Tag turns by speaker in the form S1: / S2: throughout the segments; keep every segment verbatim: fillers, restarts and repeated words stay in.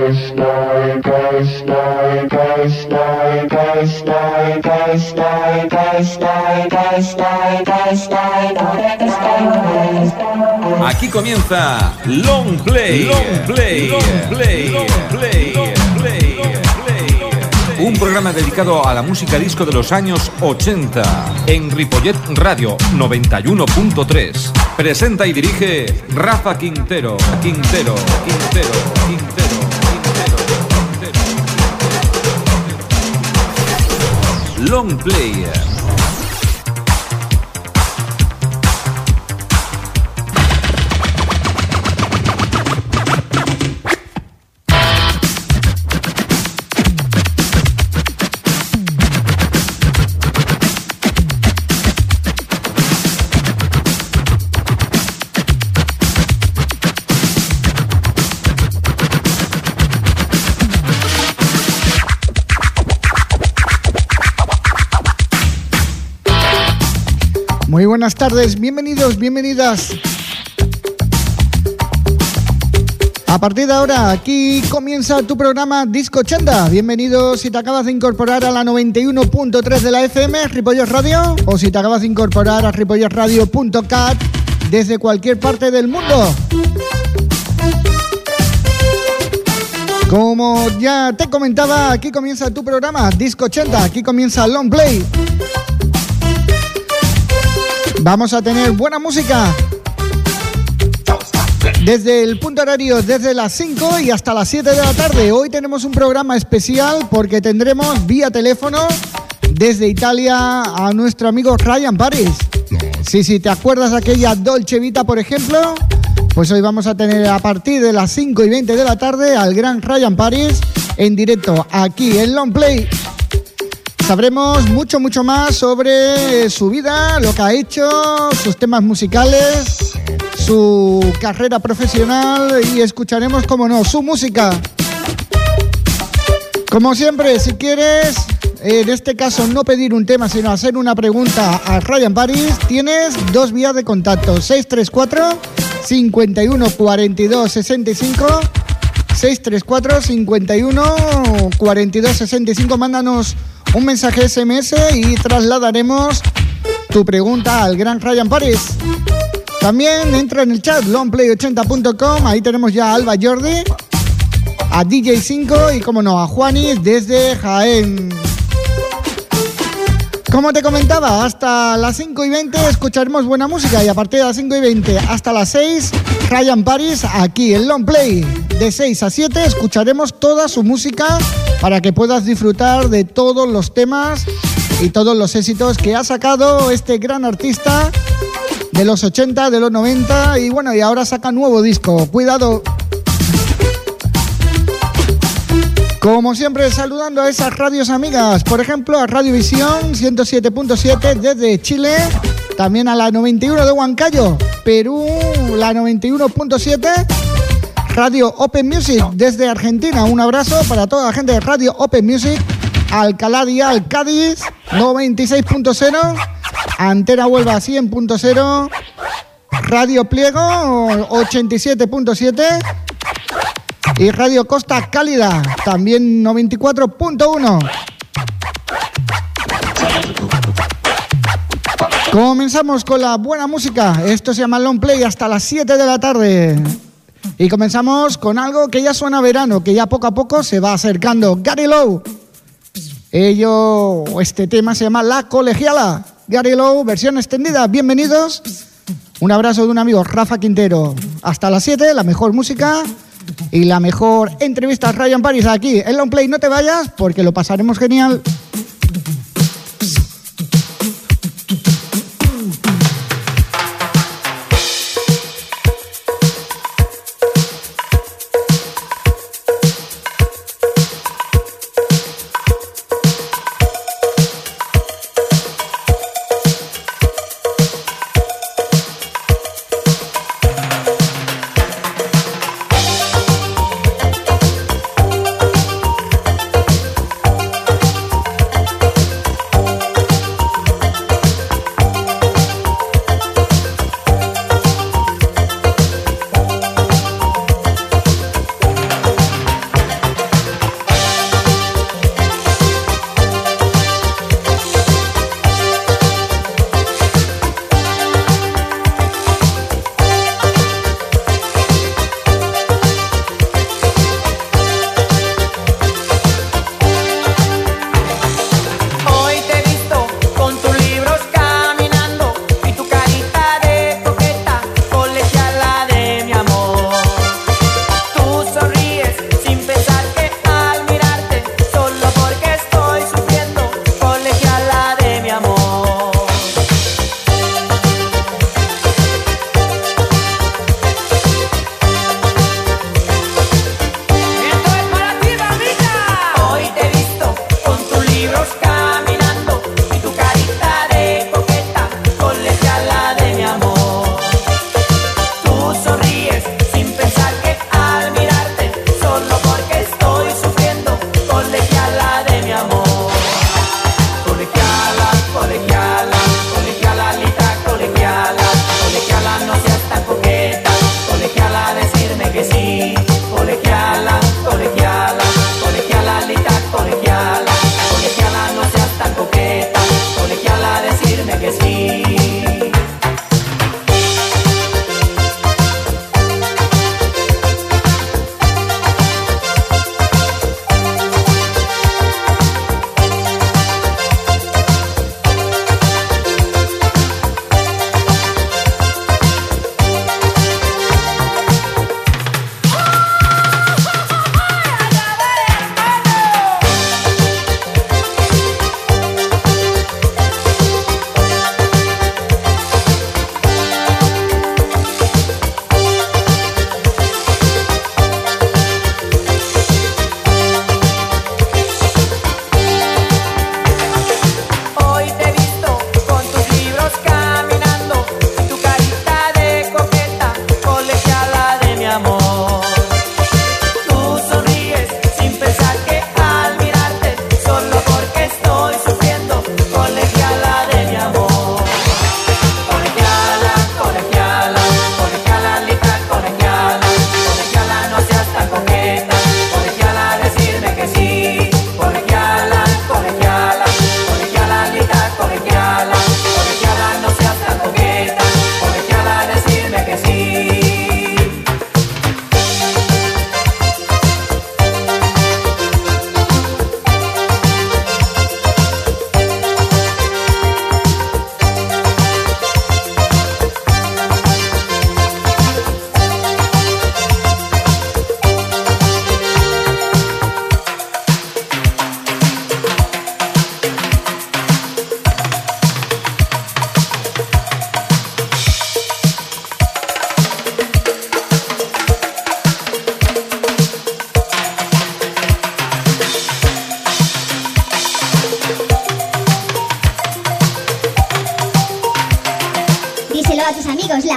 S1: Aquí comienza Long Play, Long Play, Long Play, Long Play, Long Play, un programa dedicado a la música disco de los años ochenta en Ripollet Radio noventa y uno punto tres. Presenta y dirige Rafa Quintero, Quintero, Quintero, Quintero, Quintero, Quintero. Long Play.
S2: Muy buenas tardes, bienvenidos, bienvenidas. A partir de ahora, aquí comienza tu programa Disco ochenta. Bienvenidos si te acabas de incorporar a la noventa y uno punto tres de la F M, Ripollet Radio, o si te acabas de incorporar a ripollet radio punto cat desde cualquier parte del mundo. Como ya te comentaba, aquí comienza tu programa Disco ochenta, aquí comienza Long Play. Vamos a tener buena música desde el punto horario, desde las cinco y hasta las siete de la tarde. Hoy tenemos un programa especial porque tendremos vía teléfono desde Italia a nuestro amigo Ryan Paris. Sí, sí, ¿te acuerdas de aquella Dolce Vita, por ejemplo? Pues hoy vamos a tener a partir de las cinco y veinte de la tarde al gran Ryan Paris en directo aquí en Long Play. Sabremos mucho, mucho más sobre su vida, lo que ha hecho, sus temas musicales, su carrera profesional y escucharemos, como no, su música. Como siempre, si quieres, en este caso no pedir un tema, sino hacer una pregunta a Ryan Paris, tienes dos vías de contacto, seis tres cuatro, cinco uno, cuatro dos, seis cinco, seis tres cuatro, cinco uno, cuatro dos, seis cinco, mándanos un mensaje S M S y trasladaremos tu pregunta al gran Ryan Paris. También entra en el chat longplay ochenta punto com, ahí tenemos ya a Alba Jordi, a D J cinco y, como no, a Juanis desde Jaén. Como te comentaba, hasta las cinco y veinte escucharemos buena música y a partir de las cinco y veinte hasta las seis, Ryan Paris aquí en Long Play. De seis a siete escucharemos toda su música para que puedas disfrutar de todos los temas y todos los éxitos que ha sacado este gran artista de los ochenta, de los noventa y bueno, y ahora saca nuevo disco. Cuidado. Como siempre, saludando a esas radios amigas, por ejemplo a Radio Visión ciento siete punto siete desde Chile, también a la noventa y uno de Huancayo, Perú, la noventa y uno punto siete, Radio Open Music desde Argentina, un abrazo para toda la gente de Radio Open Music, Alcalá Dial Cádiz, noventa y seis punto cero, Antena Huelva cien punto cero, Radio Pliego ochenta y siete punto siete y Radio Costa Cálida, también noventa y cuatro punto uno. Comenzamos con la buena música, esto se llama Long Play hasta las siete de la tarde. Y comenzamos con algo que ya suena a verano, que ya poco a poco se va acercando. Gary Lowe. Ello, este tema se llama La Colegiala. Gary Lowe, versión extendida. Bienvenidos. Un abrazo de un amigo, Rafa Quintero. Hasta las siete, la mejor música y la mejor entrevista a Ryan Paris aquí en Long Play. No te vayas porque lo pasaremos genial.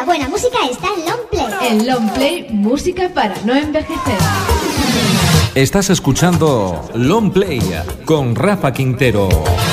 S3: buena música está en Long Play.
S4: En Long Play, música para no envejecer.
S1: Estás escuchando Long Play con Rafa Quintero.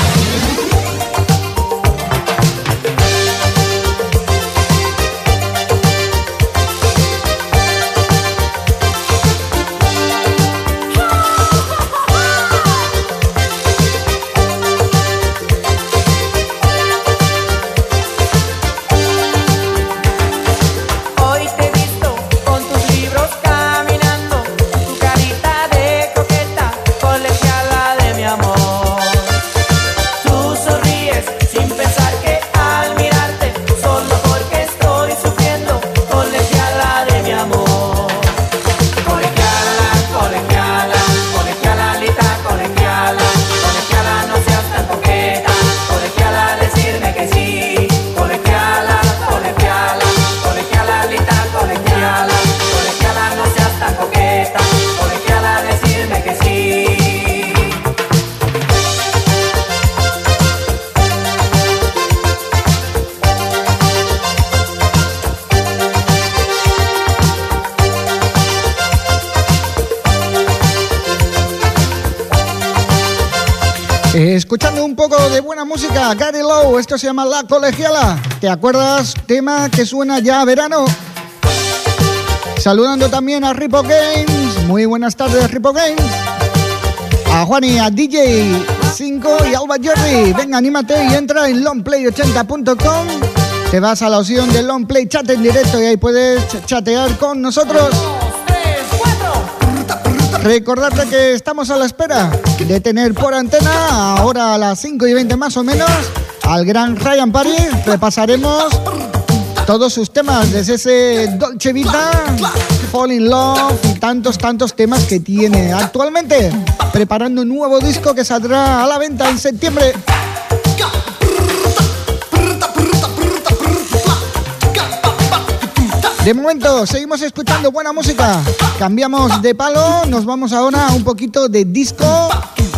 S2: Escuchando un poco de buena música, Gary Lowe, esto se llama La Colegiala. ¿Te acuerdas? Tema que suena ya a verano. Saludando también a Ripo Games. Muy buenas tardes, Ripo Games. A Juani, a D J cinco y Alba Jordi. Venga, anímate y entra en longplay ochenta punto com. Te vas a la opción de Longplay Chat en directo y ahí puedes chatear con nosotros. Recordarte que estamos a la espera de tener por antena, ahora a las cinco y veinte más o menos, al gran Ryan Paris. Repasaremos todos sus temas, desde ese Dolce Vita, Fall in Love y tantos, tantos temas que tiene actualmente, preparando un nuevo disco que saldrá a la venta en septiembre. De momento, seguimos escuchando buena música. Cambiamos de palo, nos vamos ahora a un poquito de disco.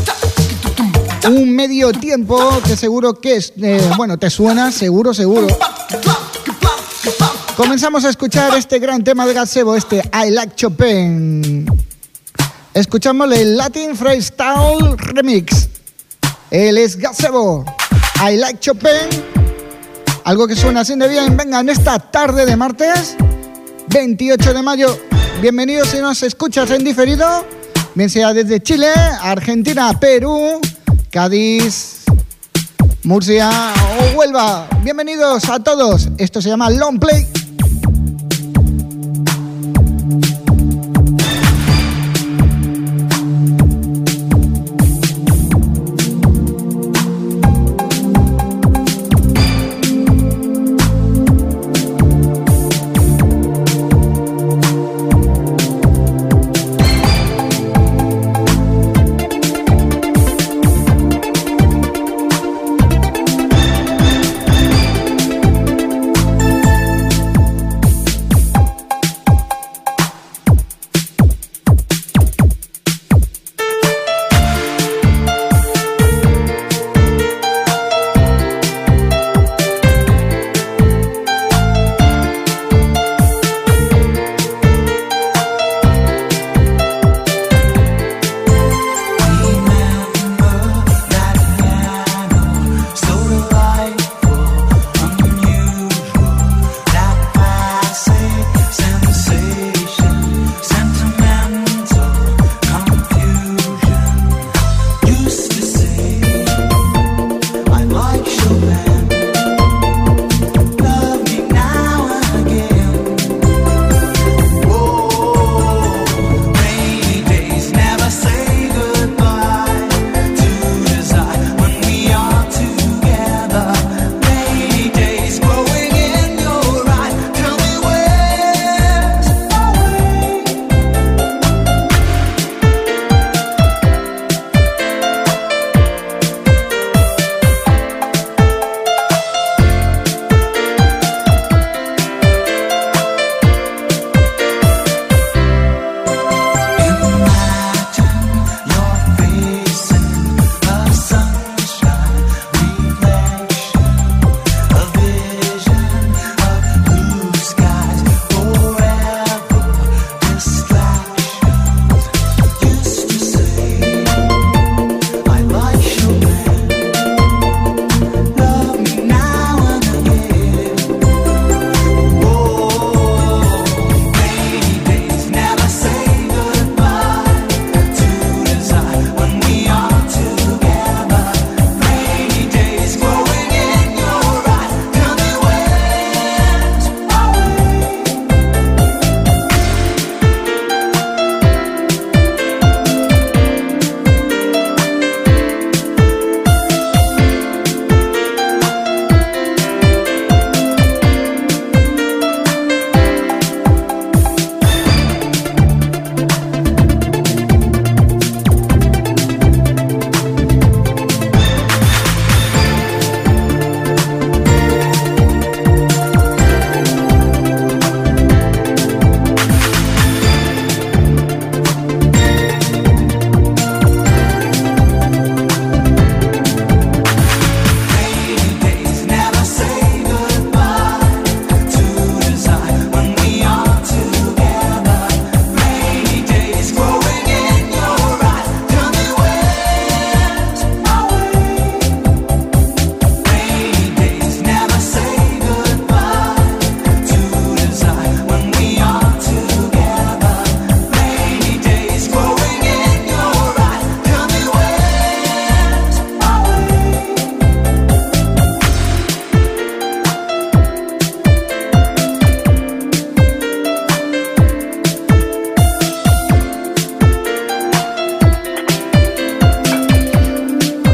S2: Un medio tiempo que seguro que es, eh, bueno, te suena, seguro, seguro. Comenzamos a escuchar este gran tema de Gazebo, este I Like Chopin. Escuchamos el Latin Freestyle Remix. Él es Gazebo, I Like Chopin. Algo que suena así de bien. Venga, en esta tarde de martes veintiocho de mayo, bienvenidos si nos escuchas en diferido, bien sea desde Chile, Argentina, Perú, Cádiz, Murcia o Huelva. Bienvenidos a todos, esto se llama Long Play.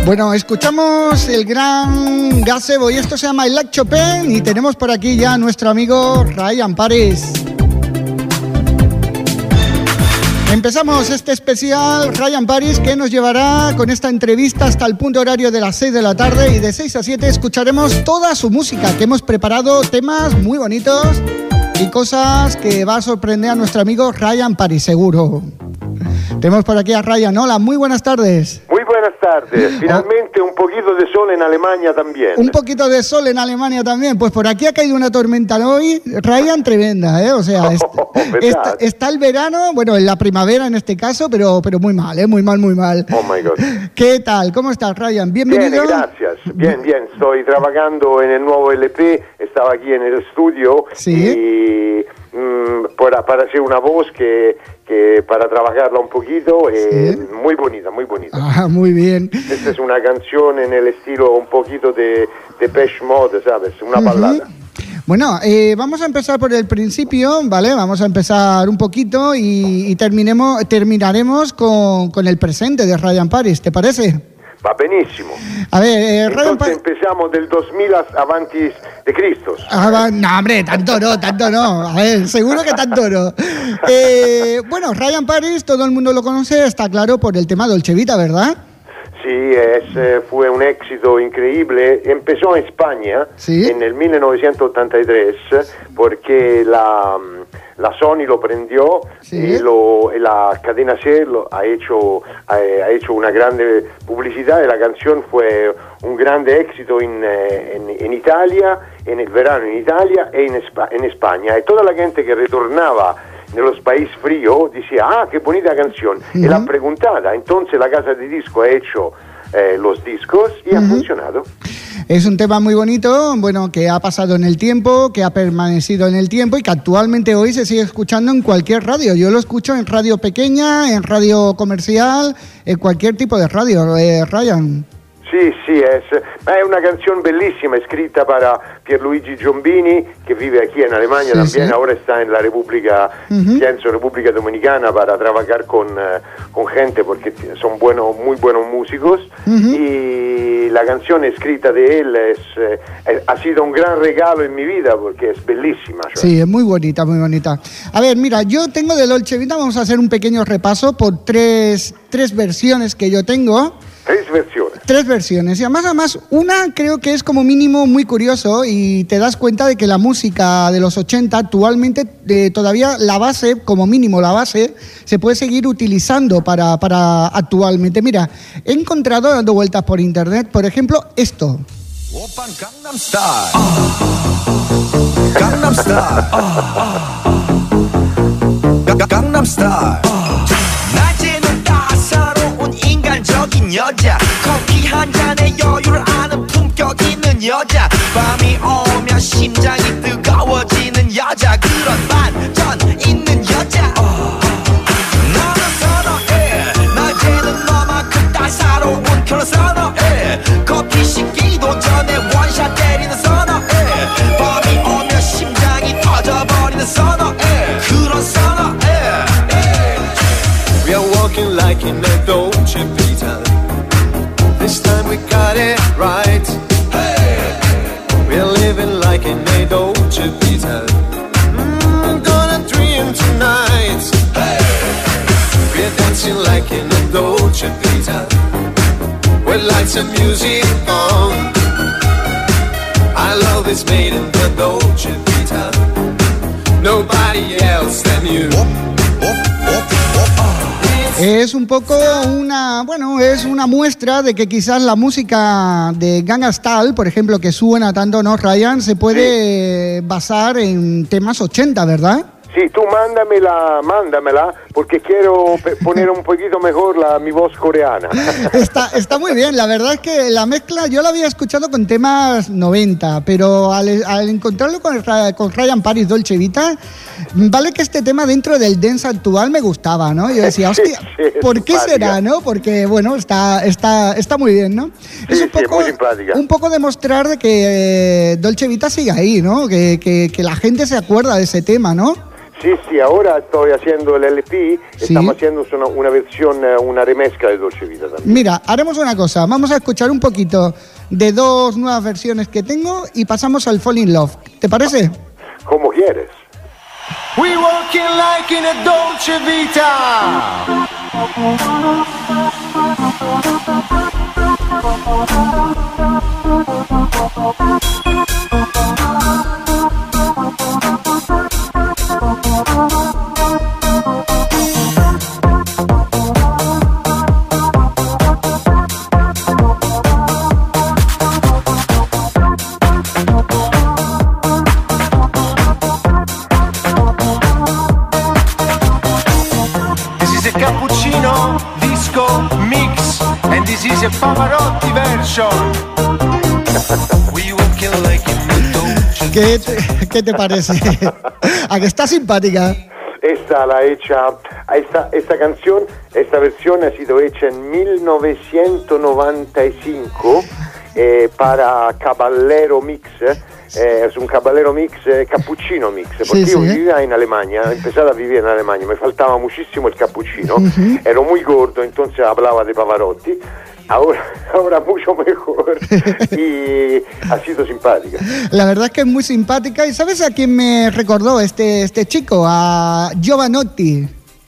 S2: Bueno, escuchamos el gran Gazebo y esto se llama I Like Chopin y tenemos por aquí ya a nuestro amigo Ryan Paris. Empezamos este especial Ryan Paris que nos llevará con esta entrevista hasta el punto horario de las seis de la tarde y de seis a siete escucharemos toda su música, que hemos preparado temas muy bonitos y cosas que va a sorprender a nuestro amigo Ryan Paris, seguro. Tenemos por aquí a Ryan. Hola, muy buenas tardes.
S5: Muy buenas tardes. Finalmente un poquito de sol en Alemania también.
S2: Un poquito de sol en Alemania también. Pues por aquí ha caído una tormenta hoy, Ryan, tremenda, ¿eh? O sea, est-
S5: Oh,
S2: está, está el verano, bueno, en la primavera en este caso, pero, pero muy mal, ¿eh? Muy mal, muy mal.
S5: Oh my God.
S2: ¿Qué tal? ¿Cómo estás, Ryan? Bienvenido.
S5: Bien, gracias. Bien, bien. Estoy trabajando en el nuevo L P. Estaba aquí en el estudio.
S2: Sí.
S5: Y mm, para, para hacer una voz que, que para trabajarla un poquito, eh,
S2: Sí.
S5: muy bonita, muy bonita.
S2: Ah, muy bien.
S5: Esta es una canción en el estilo un poquito de Depeche Mode, ¿sabes? Una
S2: Ujú.
S5: balada.
S2: Bueno, eh, vamos a empezar por el principio, ¿vale? Vamos a empezar un poquito y, y terminemos, terminaremos con, con el presente de Ryan Paris, ¿te parece?
S5: Va benissimo.
S2: A ver, eh, Ryan
S5: Entonces
S2: Paris...
S5: empezamos del dos mil a- avanti de Cristo.
S2: Ah, va- no, hombre, tanto no, tanto no. A ver, seguro que tanto no. Eh, bueno, Ryan Paris, todo el mundo lo conoce, está claro, por el tema Dolce Vita, ¿verdad?
S5: Sí, es, eh, fue un éxito increíble. Empezó en España
S2: Sí.
S5: en el mil novecientos ochenta y tres porque la, la Sony lo prendió
S2: Sí.
S5: y, lo, y la cadena C lo ha hecho, ha, ha hecho una grande publicidad y la canción fue un grande éxito en, eh, en, en Italia, en el verano en Italia e en, Espa- en España. Y toda la gente que retornaba de los países fríos decía, ah, qué bonita canción. Y la
S2: Ujú.
S5: preguntada, entonces la casa de disco ha hecho eh, los discos y ha
S2: Ujú.
S5: funcionado.
S2: Es un tema muy bonito, bueno, que ha pasado en el tiempo, que ha permanecido en el tiempo y que actualmente hoy se sigue escuchando en cualquier radio. Yo lo escucho en radio pequeña, en radio comercial, en cualquier tipo de radio, eh, Ryan.
S5: Sí, sí, es, es una canción bellísima, escrita para Pierluigi Giombini, que vive aquí en Alemania
S2: Sí,
S5: también,
S2: sí.
S5: ahora está en la República,
S2: Ujú.
S5: pienso, República Dominicana, para trabajar con, eh, con gente, porque t- son buenos, muy buenos músicos,
S2: Ujú.
S5: y la canción escrita de él es, eh, es- ha sido un gran regalo en mi vida, porque es bellísima. ¿sabes?
S2: Sí, es muy bonita, muy bonita. A ver, mira, yo tengo de Dolce Vita, vamos a hacer un pequeño repaso por tres, tres versiones que yo tengo.
S5: Tres versiones.
S2: Tres versiones. Y además, además, una creo que es como mínimo muy curioso y te das cuenta de que la música de los ochenta actualmente eh, todavía la base, como mínimo la base, se puede seguir utilizando para, para actualmente. Mira, he encontrado dando vueltas por internet, por ejemplo, esto.
S6: 오빤 강남 스타일 강남 스타일 가- 강남 스타일 낮에는 따사로운 인간적인 여자 커피 한 잔에 여유를 아는 품격 있는 여자 밤이 오면 심장이 뜨거워지는 여자 그런 반전 있는 여자 나는 선호해 낮에는 너만큼 따사로운 그런 선호해 커피 식기도 전에 원샷 때리는 선호해 밤이 오면 심장이 터져버리는 선호해 그런 선호해 We are walking like in a Dolce Vita This time we got it right hey. We are living like in a Dolce Vita mm, Gonna dream tonight hey. We are dancing like in a Dolce Vita With lights and music on Our love is made in the Dolce Vita Nobody else than you
S2: Es un poco una, bueno, es una muestra de que quizás la música de Gangnam Style, por ejemplo, que suena tanto, ¿no, Ryan? Se puede basar en temas ochenta, ¿verdad?
S5: Sí, tú mándamela, mándamela, porque quiero pe- poner un poquito mejor la, mi voz coreana.
S2: Está, está muy bien, la verdad es que la mezcla yo la había escuchado con temas noventa, pero al, al encontrarlo con, Ra- con Ryan Paris Dolce Vita, vale que este tema dentro del dance actual me gustaba, ¿no? Yo decía, hostia,
S5: Sí, sí,
S2: ¿por qué
S5: simpática.
S2: será, no? Porque, bueno, está, está, está muy bien, ¿no?
S5: Sí, sí, muy simpática.
S2: un poco demostrar de que eh, Dolce Vita sigue ahí, ¿no? Que, que, que la gente se acuerda de ese tema, ¿no?
S5: Sí, sí, ahora estoy haciendo el L P,
S2: Sí.
S5: estamos haciendo una, una versión, eh, una remezcla de Dolce Vita también.
S2: Mira, haremos una cosa, vamos a escuchar un poquito de dos nuevas versiones que tengo y pasamos al Fall in Love. ¿Te parece?
S5: Como quieres.
S6: We walking like in a Dolce Vita. Cappuccino disco mix, and this is a Pavarotti version. We walking like in a Dolce.
S2: ¿Qué te, qué te parece? ¿A que está simpática?
S5: Esta la hecha, esta, esta canción, esta versión ha sido hecha en mil novecientos noventa y cinco eh, para Caballero Mix. Eh, es un Caballero Mix, eh, Cappuccino Mix, porque
S2: Sí,
S5: yo
S2: sí.
S5: vivía en Alemania, empecé a vivir en Alemania, me faltaba muchísimo el cappuccino, ero muy gordo, entonces hablaba de Pavarotti, ahora, ahora mucho mejor y ha sido simpática.
S2: La verdad es que es muy simpática. ¿Y sabes a quién me recordó este, este chico? A Giovanotti.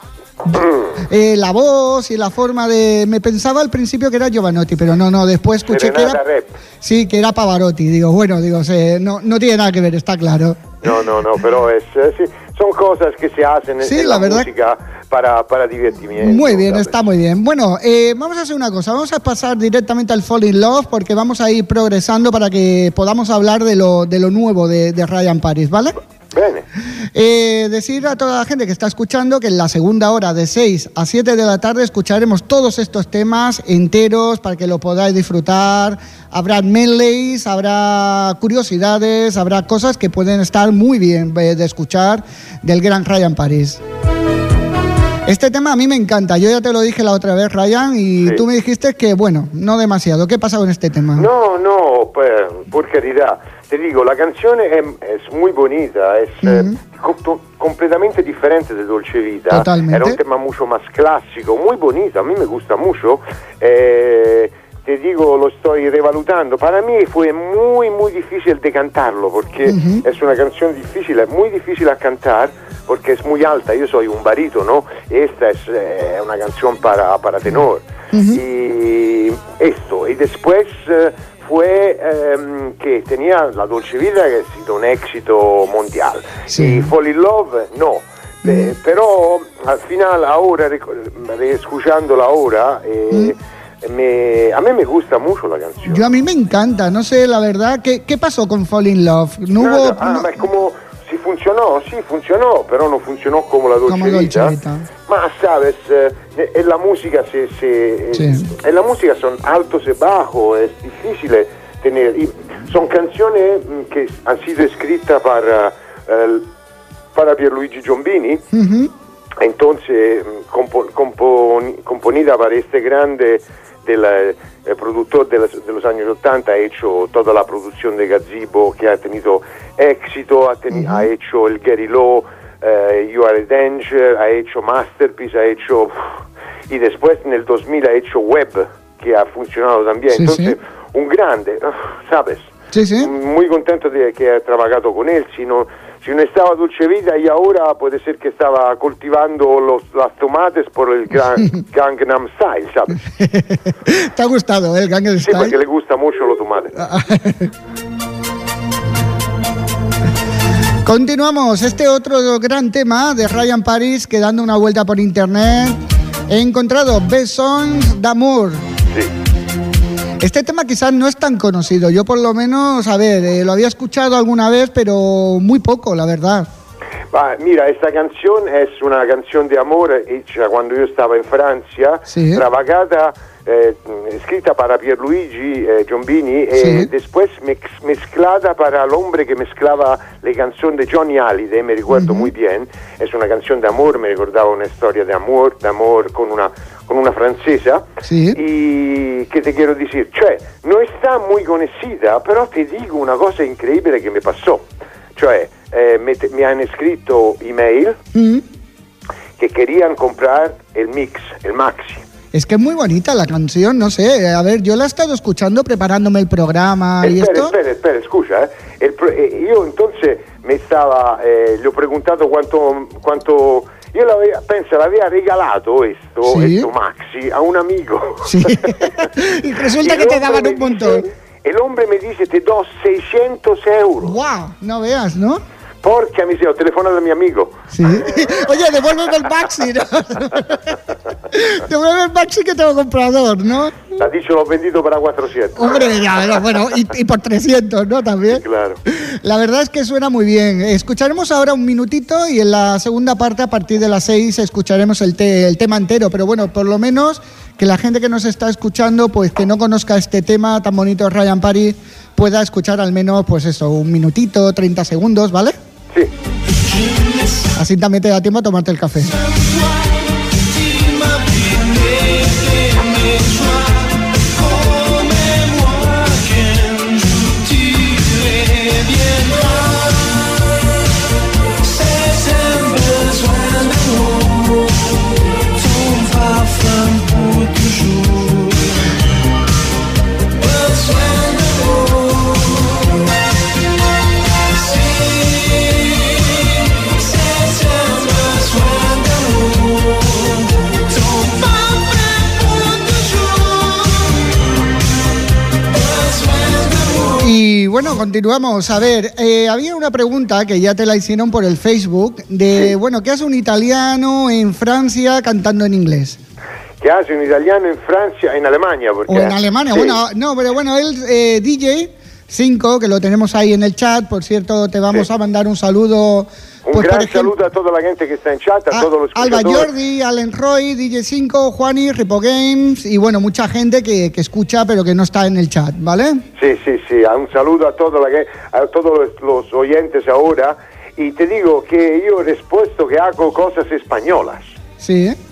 S2: Eh, la voz y la forma de... Me pensaba al principio que era Giovanotti, pero no, no, después escuché que
S5: Serenata
S2: era...
S5: Rep.
S2: Sí, que era Pavarotti. Digo, bueno, digo, se- no, no tiene nada que ver, está claro.
S5: No, no, no, pero es, eh, sí, son cosas que se hacen en,
S2: Sí,
S5: en
S2: la
S5: la,
S2: verdad-
S5: música para, para divertimiento.
S2: Muy bien,
S5: ¿sabes?
S2: está muy bien. Bueno, eh, vamos a hacer una cosa, vamos a pasar directamente al Fall in Love porque vamos a ir progresando para que podamos hablar de lo, de lo nuevo de, de Ryan Paris, ¿vale?
S5: Bene.
S2: Eh, decir a toda la gente que está escuchando que en la segunda hora de seis a siete de la tarde escucharemos todos estos temas enteros para que lo podáis disfrutar. Habrá medleys, habrá curiosidades, habrá cosas que pueden estar muy bien eh, de escuchar del gran Ryan Paris. Este tema a mí me encanta, yo ya te lo dije la otra vez, Ryan, y
S5: Sí.
S2: tú me dijiste que, bueno, no demasiado. ¿Qué pasa con este tema?
S5: No, no, pues, por caridad. Te digo, la canción es, es muy bonita, es eh, co- completamente diferente de Dolce Vita.
S2: Totalmente.
S5: Era un tema mucho más clásico, muy bonito, a mí me gusta mucho. Eh, te digo, lo estoy revalutando. Para mí fue muy, muy difícil de cantarlo, porque es una canción difícil, es muy difícil a cantar, porque es muy alta. Yo soy un barítono, esta es eh, una canción para, para tenor. Y esto, y después... eh, fue ehm, que tenía la Dolce Vita, que ha sido un éxito mundial,
S2: Sí.
S5: y Fall in Love no. Eh, pero al final ahora, rec- reescuchándola ahora, eh, me- a mí me gusta mucho la canción.
S2: Yo a mí me encanta, no sé, la verdad, ¿qué, qué pasó con Fall in Love? No hubo...
S5: Nada, ah,
S2: no-
S5: ma è como si funzionò, sì funzionò, però non funzionò come la Dolce
S2: Como Dolce
S5: Vita.
S2: Vita.
S5: Ma sabes, eh, en la música se, se
S2: Sí.
S5: en la música son altos y bajos, es difícil tener. Y son canciones mm, que han sido escritas para eh, para Pierluigi Giombini.
S2: Ujú.
S5: Entonces, mm, compo- compon- componida para este grande del eh, productor de, las- de los años ochenta, ha hecho toda la producción de Gazebo, que ha tenido éxito, ha, teni- ha hecho el Gary Lowe, eh, You Are a Danger, ha hecho Masterpiece, ha hecho... Y después en el dos mil ha hecho Web, que ha funcionado también.
S2: Sí,
S5: Entonces,
S2: sí.
S5: un grande, ¿sabes?
S2: Sí, sí.
S5: Muy contento de que ha trabajado con él. Si no, si no estaba Dolce Vita, y ahora puede ser que estaba cultivando los, las tomates por el gran, Gangnam Style, ¿sabes?
S2: ¿Te ha gustado eh, el Gangnam
S5: Sí, porque
S2: Style?
S5: le gusta mucho los tomates.
S2: Continuamos, este otro gran tema de Ryan Paris, que dando una vuelta por internet he encontrado Best Songs d'Amour.
S5: Sí.
S2: Este tema quizás no es tan conocido, yo por lo menos, a ver, eh, lo había escuchado alguna vez, pero muy poco, la verdad.
S5: Va, mira, esta canción es una canción de amor hecha cuando yo estaba en Francia,
S2: Sí.
S5: trabajada, eh, escrita para Pierluigi eh, Giombini,
S2: Sí.
S5: y después mez- mezclada para el hombre que mezclaba la canción de Johnny Hallyday, me recuerdo muy bien. Es una canción de amor, me recordaba una historia de amor, de amor con una, con una francesa.
S2: Sí.
S5: Y que te quiero decir, cioè, non sta muy conocida, però ti dico una cosa incredibile che mi passò. Cioè, eh, me, me han escrito email
S2: Mm.
S5: que querían comprar el mix, el maxi.
S2: Es que es muy bonita la canción, no sé. A ver, yo la he estado escuchando preparándome el programa y
S5: Espera,
S2: esto.
S5: espera, espera, escucha. Eh. El pro- eh, io entonces me stava, eh, gli ho preguntato quanto, quanto io l'aveva, pensa, l'aveva regalato questo,
S2: Sí.
S5: questo maxi a un amigo.
S2: Sí. Y resulta
S5: El
S2: que te
S5: hombre
S2: daban
S5: me
S2: un montón.
S5: dice- el hombre me dice, te do seiscientos euros.
S2: ¡Wow! No veas, ¿no?
S5: Porca miseria, ho telefonato a mi amigo.
S2: Sí. Oye, devuélveme el maxi, ¿no? Devuélveme el maxi que tengo comprador, ¿no?
S5: La dicho l'ho venduto per quattrocento.
S2: Hombre, ya, ya, bueno, y, y por trescientos, ¿no? También.
S5: Claro.
S2: La verdad es que suena muy bien. Escucharemos ahora un minutito y en la segunda parte, a partir de las seis, escucharemos el, te- el tema entero. Pero bueno, por lo menos que la gente que nos está escuchando, pues que no conozca este tema tan bonito de Ryan Paris, pueda escuchar al menos, pues eso, un minutito, treinta segundos, ¿vale?
S5: Sì.
S2: Así también te da tiempo a tomarte el café. Y bueno, continuamos. A ver, eh, había una pregunta que ya te la hicieron por el Facebook de,
S5: Sí.
S2: bueno, ¿qué hace un italiano en Francia cantando en inglés?
S5: Che hace un italiano in Francia, in Alemania. Perché,
S2: O en Alemania.
S5: sì.
S2: Bueno, no, pero bueno, él, eh, D J cinco, que lo tenemos ahí en el chat, por cierto, te vamos
S5: Sí.
S2: a mandar un saludo.
S5: Un
S2: pues,
S5: gran
S2: por ejemplo,
S5: saluto a toda la gente que está en chat, a
S2: a-
S5: todos los
S2: Alba
S5: escuchadores.
S2: Jordi, Allen Roy, D J cinco, Juani, Ripo Games y bueno, mucha gente que, que escucha pero que no está en el chat, ¿vale?
S5: Sí, sí, sí, un saludo a, toda la, ge- a todos los, los oyentes ahora. Y te digo que yo he respuesto que hago cosas españolas.
S2: Sí. ¿eh?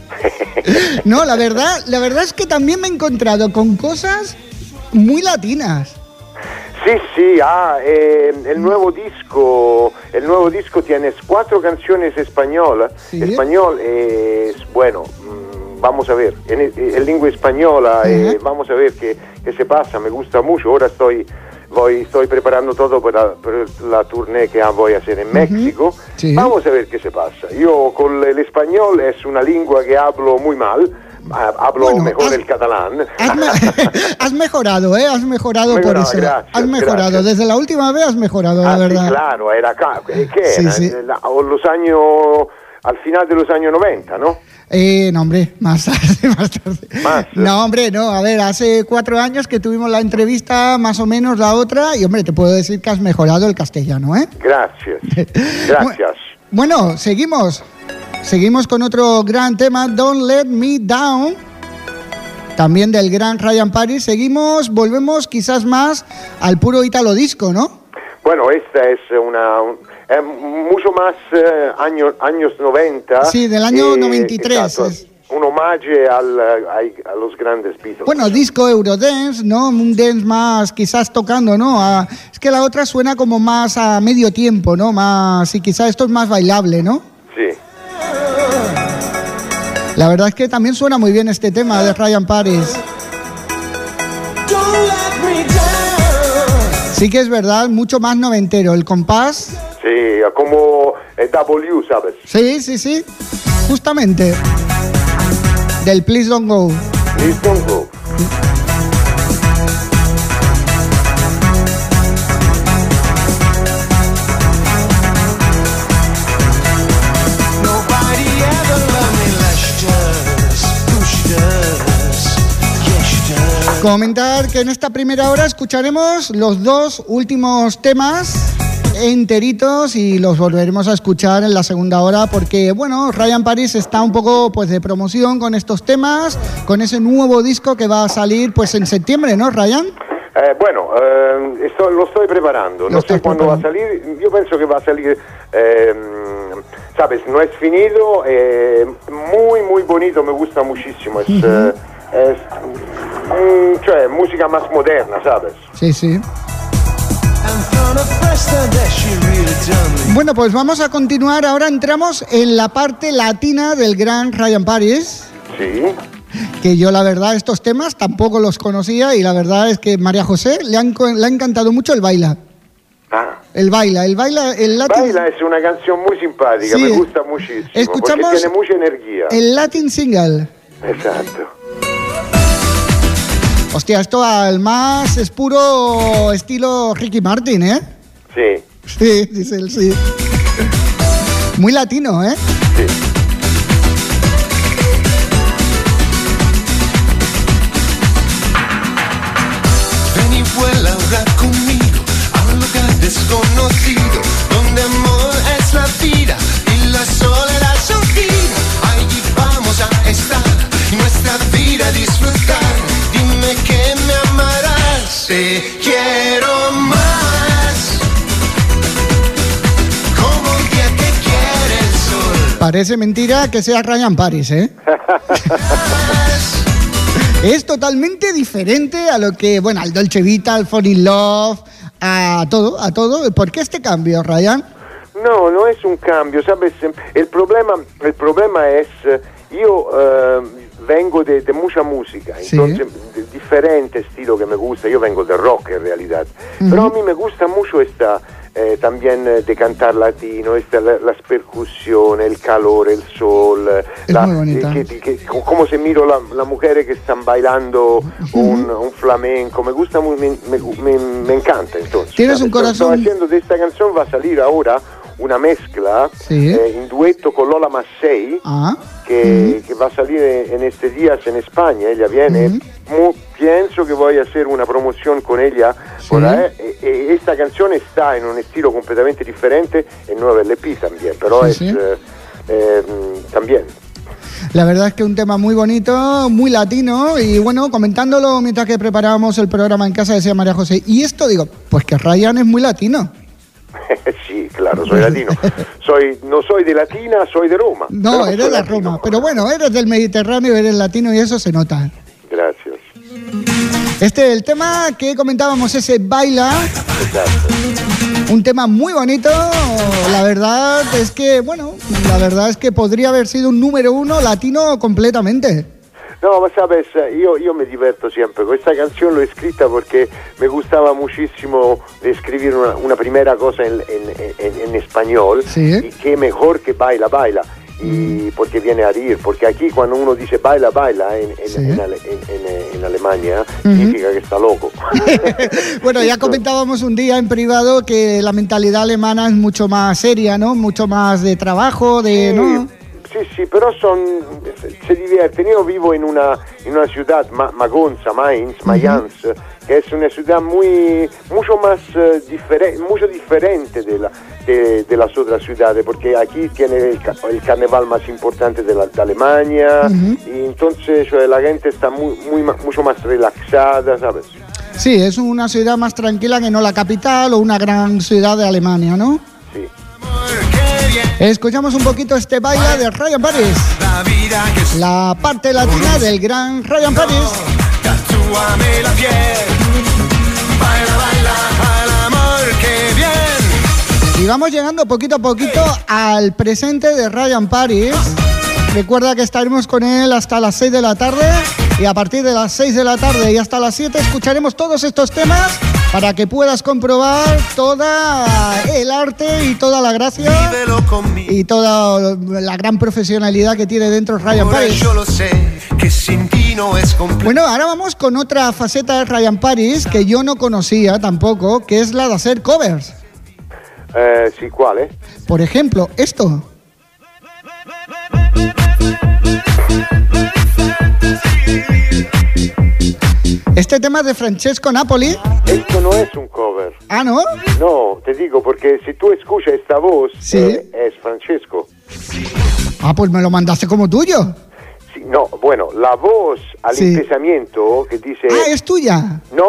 S2: No, la verdad, la verdad es que también me he encontrado con cosas muy latinas.
S5: Sí, sí, ah, eh, el nuevo disco, el nuevo disco tiene cuatro canciones españolas.
S2: Sí.
S5: Español es, bueno, mm, vamos a ver, en, en lengua española, eh,
S2: Ajá.
S5: vamos a ver qué, qué se pasa, me gusta mucho. Ahora estoy, voy, estoy preparando todo para, para la tournée que voy a hacer en México.
S2: Sí.
S5: Vamos a ver qué se pasa. Yo con el español es una lengua que hablo muy mal. Ah, Hablo
S2: Bueno,
S5: mejor
S2: has-
S5: el catalán.
S2: Has, me- has mejorado, ¿eh? Has mejorado por
S5: Mejorado,
S2: eso.
S5: gracias,
S2: has mejorado.
S5: gracias.
S2: Desde la última vez has mejorado, la
S5: Ah, sí,
S2: verdad.
S5: claro, era acá. ¿Qué
S2: Sí,
S5: era?
S2: sí.
S5: La- o los años, al final de los años noventa, ¿no?
S2: Eh, no, hombre, más tarde, más tarde.
S5: Más.
S2: No, hombre, no. A ver, hace cuatro años que tuvimos la entrevista, más o menos la otra, y hombre, te puedo decir que has mejorado el castellano, ¿eh?
S5: Gracias, gracias.
S2: Bueno, seguimos. Seguimos con otro gran tema, Don't Let Me Down. También del gran Ryan Paris. Seguimos, volvemos quizás más al puro italo disco, ¿no?
S5: Bueno, esta es una... un- es mucho más eh, años, años noventa.
S2: Sí, del año
S5: eh,
S2: noventa y tres,
S5: exacto,
S2: es-
S5: un homenaje al, ai- a los grandes Beatles.
S2: Bueno, disco Eurodance, ¿no? Un dance más quizás tocando, ¿no? A- es que la otra suena como más a medio tiempo, ¿no? Más, y quizás esto es más bailable, ¿no?
S5: Sí.
S2: La verdad es que también suena muy bien este tema de Ryan Paris. Sí que es verdad, mucho más noventero. El compás,
S5: Sí, como el W, ¿sabes?
S2: sí, sí, sí, justamente. Del Please Don't Go.
S5: Please don't go.
S6: Nobody ever loved me less just pushed us, yes just.
S2: Comentar que en esta primera hora escucharemos los dos últimos temas enteritos y los volveremos a escuchar en la segunda hora porque, bueno, Ryan Paris está un poco pues de promoción con estos temas, con ese nuevo disco que va a salir pues en septiembre, ¿no, Ryan?
S5: Eh, bueno, eh, esto- lo estoy preparando,
S2: Lo
S5: no
S2: estás
S5: sé cuándo va a salir, yo pienso que va a salir, eh, sabes, no es finido, eh, muy muy bonito, me gusta muchísimo, es, eh, es mm, cioè, música más moderna, sabes.
S2: Sí, sí.
S6: And throw
S2: Bueno, pues vamos a continuar. Ahora entramos en la parte latina del gran Ryan Paris.
S5: Sí.
S2: Que yo, la verdad, estos temas tampoco los conocía y la verdad es que María José le, han, le ha encantado mucho el baila.
S5: Ah.
S2: El baila, el baila, el Latin...
S5: Baila es una canción muy simpática,
S2: sí.
S5: Me gusta muchísimo.
S2: Escuchamos
S5: porque tiene mucha energía.
S2: El Latin Single.
S5: Exacto.
S2: Hostia, esto al más es puro estilo Ricky Martin, ¿eh?
S5: Sí.
S2: Sí, dice él, sí. Muy latino, ¿eh?
S5: Sí.
S6: Ven y vuela ahora conmigo a un lugar desconocido, donde amor es la vida y la soledad su vida. Allí vamos a estar y nuestra vida disfrutar. Dime que me amarás, te quiero más, como un día que quiere el sol.
S2: Parece mentira que sea Ryan Paris, ¿eh? Es totalmente diferente a lo que, bueno, al Dolce Vita, al Fall in Love, a todo, a todo. ¿Por qué este cambio, Ryan?
S5: No, no es un cambio, ¿sabes? El problema, el problema es, yo eh, vengo de, de mucha música,
S2: sí.
S5: Entonces, de diferente estilo que me gusta, yo vengo de rock en realidad,
S2: uh-huh.
S5: Pero a mí me gusta mucho esta... Eh, también eh, de cantar latino, esta, la, las percusiones, el calor, el sol,
S2: es
S5: la,
S2: muy bonita.
S5: eh, que, que, como se miro las la mujeres que están bailando uh-huh. un, un flamenco, me gusta muy, me, me, me, me encanta entonces.
S2: Tienes un corazón.
S5: Estoy haciendo de esta canción, va a salir ahora una mezcla
S2: sí.
S5: eh, en dueto con Lola Massey,
S2: ah.
S5: que,
S2: uh-huh.
S5: que va a salir en, en estos días en España, ella viene,
S2: uh-huh.
S5: muy, pienso que voy a hacer una promoción con ella,
S2: sí.
S5: por ahí, e, e, esta canción está en un estilo completamente diferente, en nueve L P también, pero
S2: sí,
S5: es
S2: sí.
S5: Eh, eh, también.
S2: La verdad es que un tema muy bonito, muy latino, y bueno, comentándolo mientras que preparábamos el programa en casa, decía María José, y esto digo, pues que Ryan es muy latino.
S5: Sí, claro, soy latino. Soy, no soy de Latina, soy de Roma.
S2: No, eres de Roma, pero bueno, eres del Mediterráneo, eres latino y eso se nota.
S5: Gracias.
S2: Este, el tema que comentábamos, ese Baila,
S5: exacto.
S2: Un tema muy bonito, la verdad es que, bueno, la verdad es que podría haber sido un número uno latino completamente.
S5: No, ma sabes, io, io mi diverto siempre. Questa canzone l'ho scritta perché mi gustava muchísimo escribir una, una primera cosa en, en, en, en español,
S2: sí.
S5: Y que mejor que baila, baila. Y porque viene a rir, porque aquí cuando uno dice baila, baila en, en,
S2: sí.
S5: en, en, en, en Alemania,
S2: uh-huh.
S5: significa que está loco.
S2: Bueno, ya comentábamos un día en privado que la mentalidad alemana es mucho más seria, ¿no? Mucho más de trabajo, de...
S5: Sí.
S2: ¿no?
S5: Sí, sí, pero son, se divierten. Yo vivo en una, en una ciudad, Ma, Magonza, Mainz, uh-huh. Mayence, que es una ciudad muy, mucho más uh, diferente, mucho diferente de, la, de, de las otras ciudades, porque aquí tiene el, el carnaval más importante de, la, de Alemania, uh-huh. Y entonces cioè, la gente está muy, muy, mucho más relaxada, ¿sabes?
S2: Sí, es una ciudad más tranquila que no la capital o una gran ciudad de Alemania, ¿no?
S5: Sí.
S2: Escuchamos un poquito este baile de Ryan Paris, la parte latina del gran Ryan Paris. Y vamos llegando poquito a poquito al presente de Ryan Paris. Recuerda que estaremos con él hasta las seis de la tarde y a partir de las seis de la tarde y hasta las siete escucharemos todos estos temas para que puedas comprobar toda el arte y toda la gracia y toda la gran profesionalidad que tiene dentro Ryan Paris.
S6: Yo lo sé, que sin ti no es completo.
S2: Bueno, ahora vamos con otra faceta de Ryan Paris que yo no conocía tampoco, que es la de hacer covers.
S5: Eh, sí, ¿cuál, eh?
S2: Por ejemplo, esto. Este tema de Francesco Napoli.
S5: Esto no es un cover.
S2: Ah, ¿no?
S5: No, te digo, porque si tú escuchas esta voz,
S2: sí.
S5: eh, es Francesco.
S2: Ah, pues me lo mandaste como tuyo.
S5: Sí, no, bueno, la voz al
S2: sí.
S5: empezamiento que dice...
S2: Ah, ¿es tuya?
S5: No,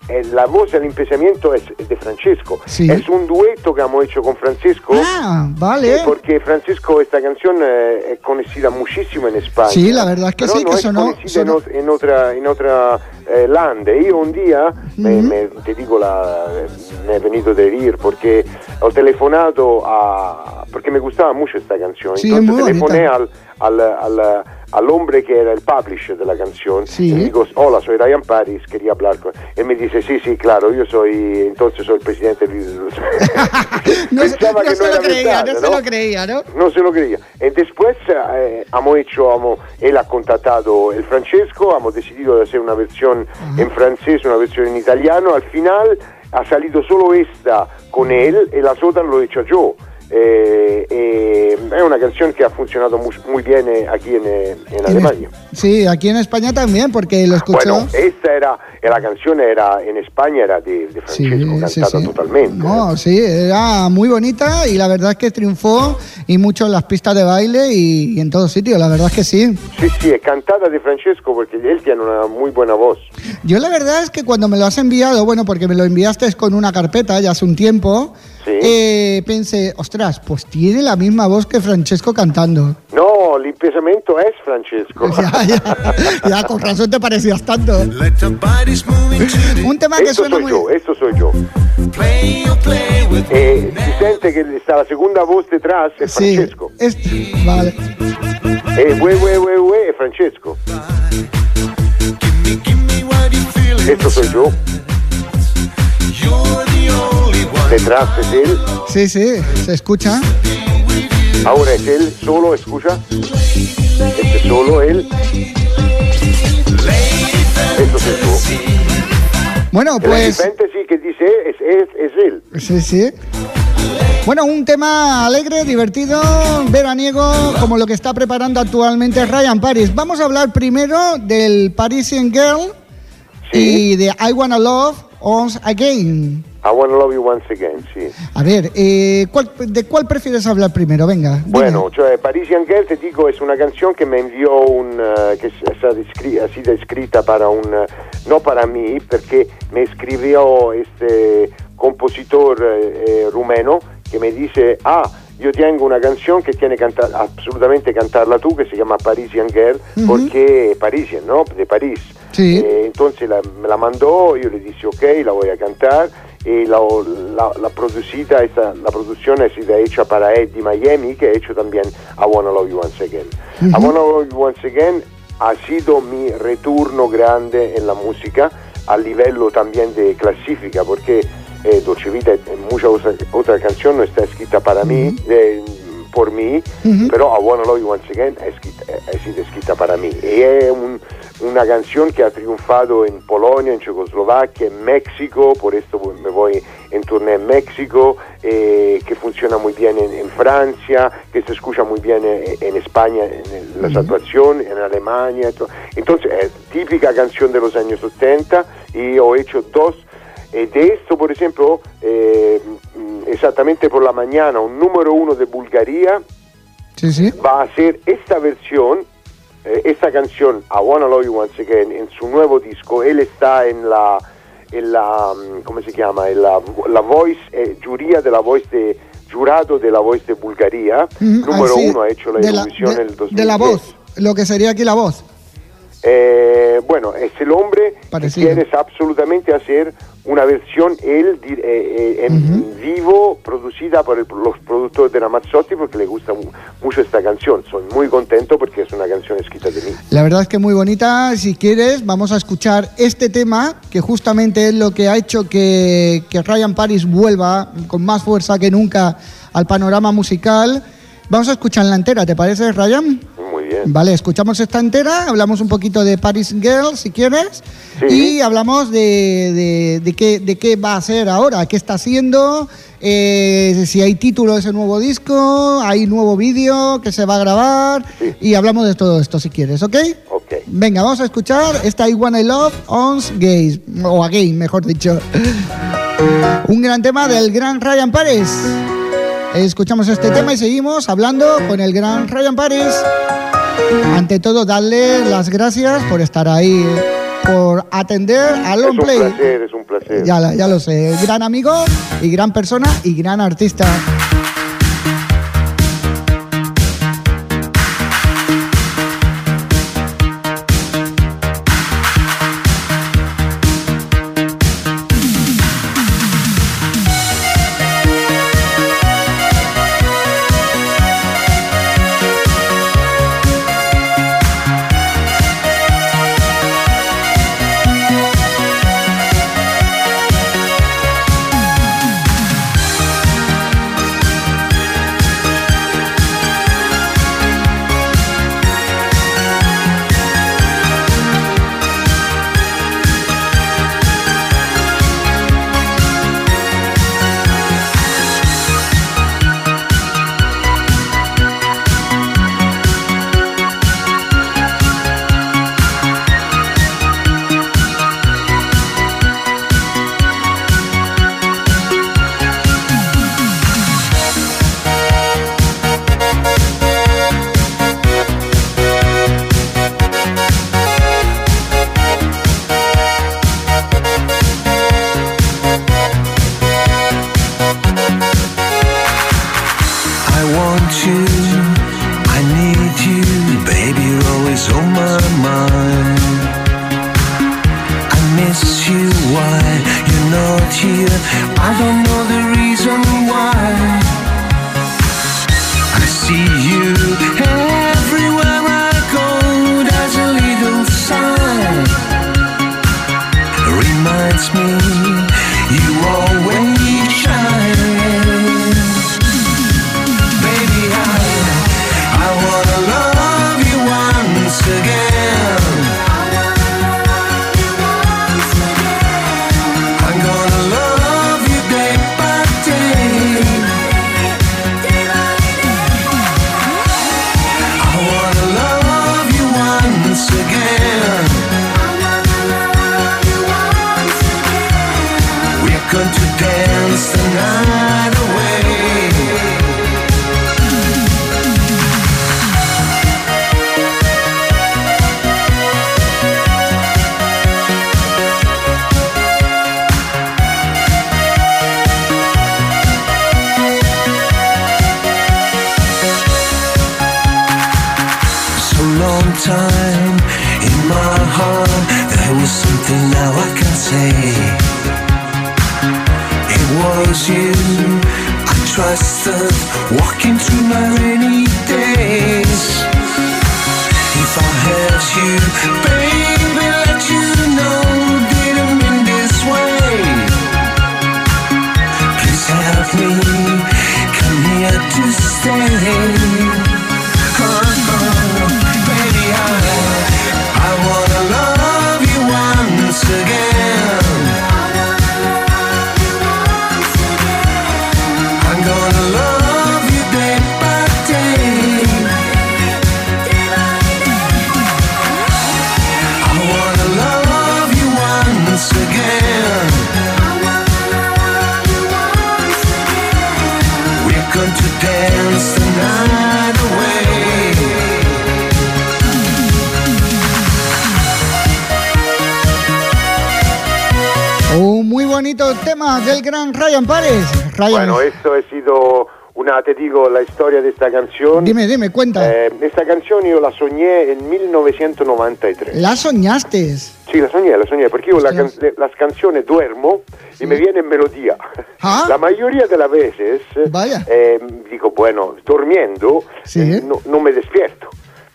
S5: eh, la voz del empezamiento es de Francesco.
S2: Sí.
S5: Es un dueto que hemos hecho con Francesco.
S2: Ah, vale.
S5: Eh, porque Francesco, esta canción eh, es conocida muchísimo en España.
S2: Sí, la verdad es que
S5: pero
S2: sí,
S5: no
S2: que
S5: es
S2: sonó...
S5: conocida
S2: sonó...
S5: En, en otra, en otra eh, lande. Yo un día, me,
S2: Ujú.
S5: me- te digo, la, me he venido de ir porque ho telefonato a... porque me gustaba mucho esta canción.
S2: Sí, es
S5: Entonces
S2: muy
S5: telefoné
S2: bonita.
S5: al, al, al, al hombre que era el publisher de la canción.
S2: Sí.
S5: Y le digo, hola, soy Ryan Paris, quería hablar con... Él me dice, sí, sí, claro, yo soy... entonces soy el presidente del...
S2: no se,
S5: Pensaba
S2: no
S5: que
S2: se
S5: no
S2: lo
S5: era
S2: creía,
S5: verdad,
S2: no,
S5: ¿no?
S2: se lo creía, ¿no?
S5: No se lo creía. Y después eh, hemos hecho, hemos, él ha contactado el Francesco, hemos decidido de hacer una versión en francés, una versión en italiano. Al final ha salido solo esta con él y las otras lo he hecho yo. Eh, eh, es una canción que ha funcionado muy, muy bien eh, aquí en, eh, en
S2: En
S5: Alemania.
S2: es- Sí, aquí en España también, porque lo escuchó...
S5: Bueno, esta era, eh, la canción era en España era de, de Francesco, cantada totalmente.
S2: No, sí, era muy bonita y la verdad es que triunfó y mucho en las pistas de baile y, y en todos sitios, la verdad es que sí.
S5: Sí, sí, es cantada de Francesco porque él tiene una muy buena voz.
S2: Yo la verdad es que cuando me lo has enviado, bueno, porque me lo enviaste con una carpeta ya hace un tiempo,
S5: Sí.
S2: eh, pensé, ostras, pues tiene la misma voz que Francesco cantando.
S5: No, el empezamiento es Francesco.
S2: ya, ya, ya, con razón te parecías tanto.
S6: Let your bodies move into the
S2: Un tema que
S5: Esto
S2: suena
S5: soy
S2: muy...
S5: yo, esto soy yo.
S6: play, you play with
S5: Eh, si sente que está la segunda voz detrás es
S2: Sí,
S5: Francesco.
S2: es... vale.
S5: Eh, we, we, we, we, es Francesco.
S6: me, give me what you feel
S5: Esto soy yo.
S6: You're the only one.
S5: Detrás es él.
S2: Sí, sí, se escucha.
S5: Ahora es él solo, escucha. Este es solo él. Esto soy yo.
S2: Bueno,
S5: El
S2: pues...
S5: asistente sí que dice es, es, es él.
S2: Sí, sí. Bueno, un tema alegre, divertido, veraniego, como lo que está preparando actualmente Ryan Paris. Vamos a hablar primero del Parisian Girl
S5: Sí.
S2: y de I Wanna Love Once Again.
S5: I wanna love you once again, sí.
S2: A ver, eh, ¿cuál- ¿de cuál prefieres hablar primero? Venga. dime.
S5: Bueno, cioè Parisian Girl, te digo, es una canción que me envió un, uh, que è stata iscri- ha sido escrita para un, uh, no para mí, perché me escribió este compositor eh, eh, rumeno que me dice, ah, yo tengo una canción que tiene que cantar, absolutamente cantarla tú, que se llama Parisian Girl,
S2: Ujú.
S5: porque Parisian, ¿no? De París.
S2: Sí.
S5: Eh, entonces la, me la mandó, yo le dije, ok, la voy a cantar. Y la, la, la producida, esta, la producción ha sido hecha para Eddie Miami, que ha hecho también I Wanna Love You Once Again.
S2: Uh-huh.
S5: I Wanna Love You Once Again ha sido mi retorno grande en la música, a livello también de clasifica, porque eh, Dolce Vita en muchas otra, otra canción no está escrita para mí, eh, por mí,
S2: Uh-huh.
S5: pero I Wanna Love You Once Again ha, escrita, ha sido escrita para mí. Y es un, una canción que ha triunfado en Polonia, en Checoslovaquia, en México, por esto me voy en turné en México, eh, que funciona muy bien en, en Francia, que se escucha muy bien en, en España, en las actuaciones, en Alemania. to- Entonces, es típica canción de los años ochenta y he hecho dos. Eh, de esto, por ejemplo, eh, mm, exactamente por la mañana, un número uno de Bulgaria
S2: Sí, sí.
S5: va a hacer esta versión, eh, esta canción, I Wanna Love You Once Again, en su nuevo disco. Él está en la, en la mm, ¿cómo se llama? En la, la voice, eh, giuria de la voice de, jurado de la voice de Bulgaria.
S2: Ujú,
S5: Número
S2: así,
S5: uno ha hecho la
S2: de la-
S5: Eurovisión
S2: de-
S5: en el dos mil diez.
S2: De la voz, lo que sería aquí la voz.
S5: Eh, bueno, es el hombre
S2: Parecido.
S5: que quiere absolutamente hacer una versión él di- eh, eh, en
S2: Ujú.
S5: vivo, producida por el- los productores de Ramazzotti, porque le gusta mu- mucho esta canción. Soy muy contento porque es una canción escrita de mí.
S2: La verdad es que muy bonita. Si quieres, vamos a escuchar este tema, que justamente es lo que ha hecho que, que Ryan Paris vuelva con más fuerza que nunca al panorama musical. Vamos a escucharla entera, ¿te parece, Ryan?
S5: Muy bien.
S2: Vale, escuchamos esta entera, hablamos un poquito de Paris Girl, si quieres,
S5: Sí.
S2: y hablamos de, de, de qué, de qué va a hacer ahora, qué está haciendo, eh, si hay título de ese nuevo disco, hay nuevo vídeo que se va a grabar,
S5: Sí.
S2: y hablamos de todo esto, si quieres, ¿ok?
S5: Ok.
S2: Venga, vamos a escuchar esta I Wanna Love Once Gays, o Again, mejor dicho. Un gran tema del gran Ryan Paris. Escuchamos este tema y seguimos hablando con el gran Ryan Paris. Ante todo, darle las gracias por estar ahí por atender a
S5: Es un
S2: Longplay.
S5: placer, es un placer.
S2: Ya, ya lo sé, gran amigo y gran persona y gran artista. Tema del gran Ryan Pares. Ryan.
S5: Bueno, esto ha sido una, te digo, la historia de esta canción.
S2: Dime, dime, cuenta.
S5: Eh, esta canción yo la soñé en mil novecientos novantatre.
S2: ¿La soñaste?
S5: Sí, la soñé, la soñé, porque yo la can las canciones duermo y me viene en melodía.
S2: ¿Ah?
S5: La mayoría de las veces,
S2: Vaya.
S5: Eh, digo, bueno, durmiendo,
S2: ¿Sí?
S5: eh, no, no me despierto.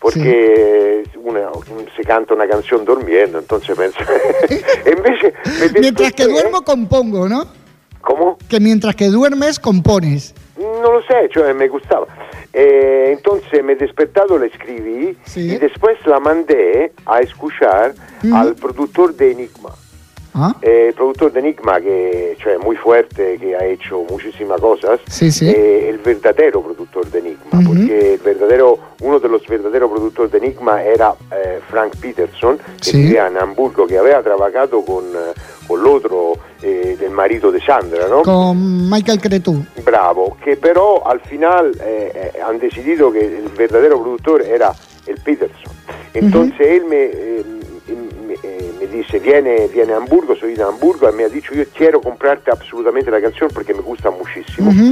S5: Porque sí. una, se canta una canción durmiendo, entonces penso... Invece,
S2: mientras que duermo compongo, ¿no?
S5: ¿Cómo?
S2: Que mientras que duermes compones.
S5: No lo sé, cioè me gustaba. Eh, entonces me he despertado, la escribí
S2: sí.
S5: y después la mandé a escuchar mm. al productor de Enigma.
S2: ¿Ah?
S5: Eh, el productor de Enigma, que cioè, muy fuerte, que ha hecho muchísimas cosas,
S2: sí, sí.
S5: Eh, el verdadero productor de Enigma,
S2: uh-huh.
S5: porque el verdadero, uno de los verdaderos productores de Enigma era eh, Frank Peterson, que
S2: sí.
S5: vivía en Hamburgo, que había trabajado con, con l'altro eh, del marito de Sandra, ¿no?
S2: Con Michael Cretu.
S5: Bravo, que però al final eh, eh, han decidido que el verdadero productor era el Peterson. Entonces uh-huh. él me... Eh, me, eh, me dice, viene, viene a Hamburgo, soy de Hamburgo, y me ha dicho, yo quiero comprarte absolutamente la canción porque me gusta muchísimo.
S2: Uh-huh.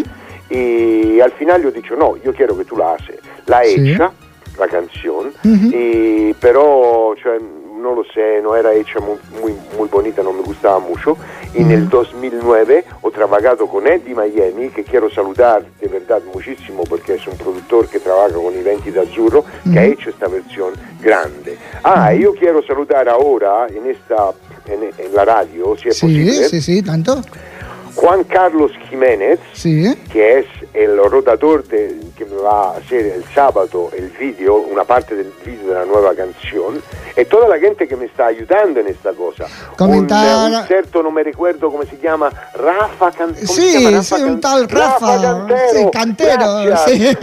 S5: Y al final yo he dicho, no, yo quiero que tú la haces. La
S2: Sí.
S5: hecha, la canción,
S2: Uh-huh.
S5: y, pero cioè, no lo sé, no era hecha muy, muy, muy bonita, no me gustaba mucho. Y en el dos mil nueve ho trabajado con Eddie Miami, que quiero saludar de verdad muchísimo porque es un productor que trabaja con Eventi d'Azzurro, uh-huh. que ha hecho esta versión grande. Ah, yo quiero saludar ahora en esta en, en la radio, si es
S2: Sí,
S5: posible,
S2: sí, sí, tanto.
S5: Juan Carlos Jiménez,
S2: Sí.
S5: que es el rodador de, que me va a hacer el sábado el video, una parte del video de la nueva canción, y toda la gente que me está ayudando en esta cosa.
S2: Comentar-
S5: Un, un cierto, no me recuerdo cómo se llama, Rafa Cantero.
S2: Sí, sí, un tal Rafa,
S5: Cantero.
S2: sí, Cantero,
S5: Gracias.
S2: sí.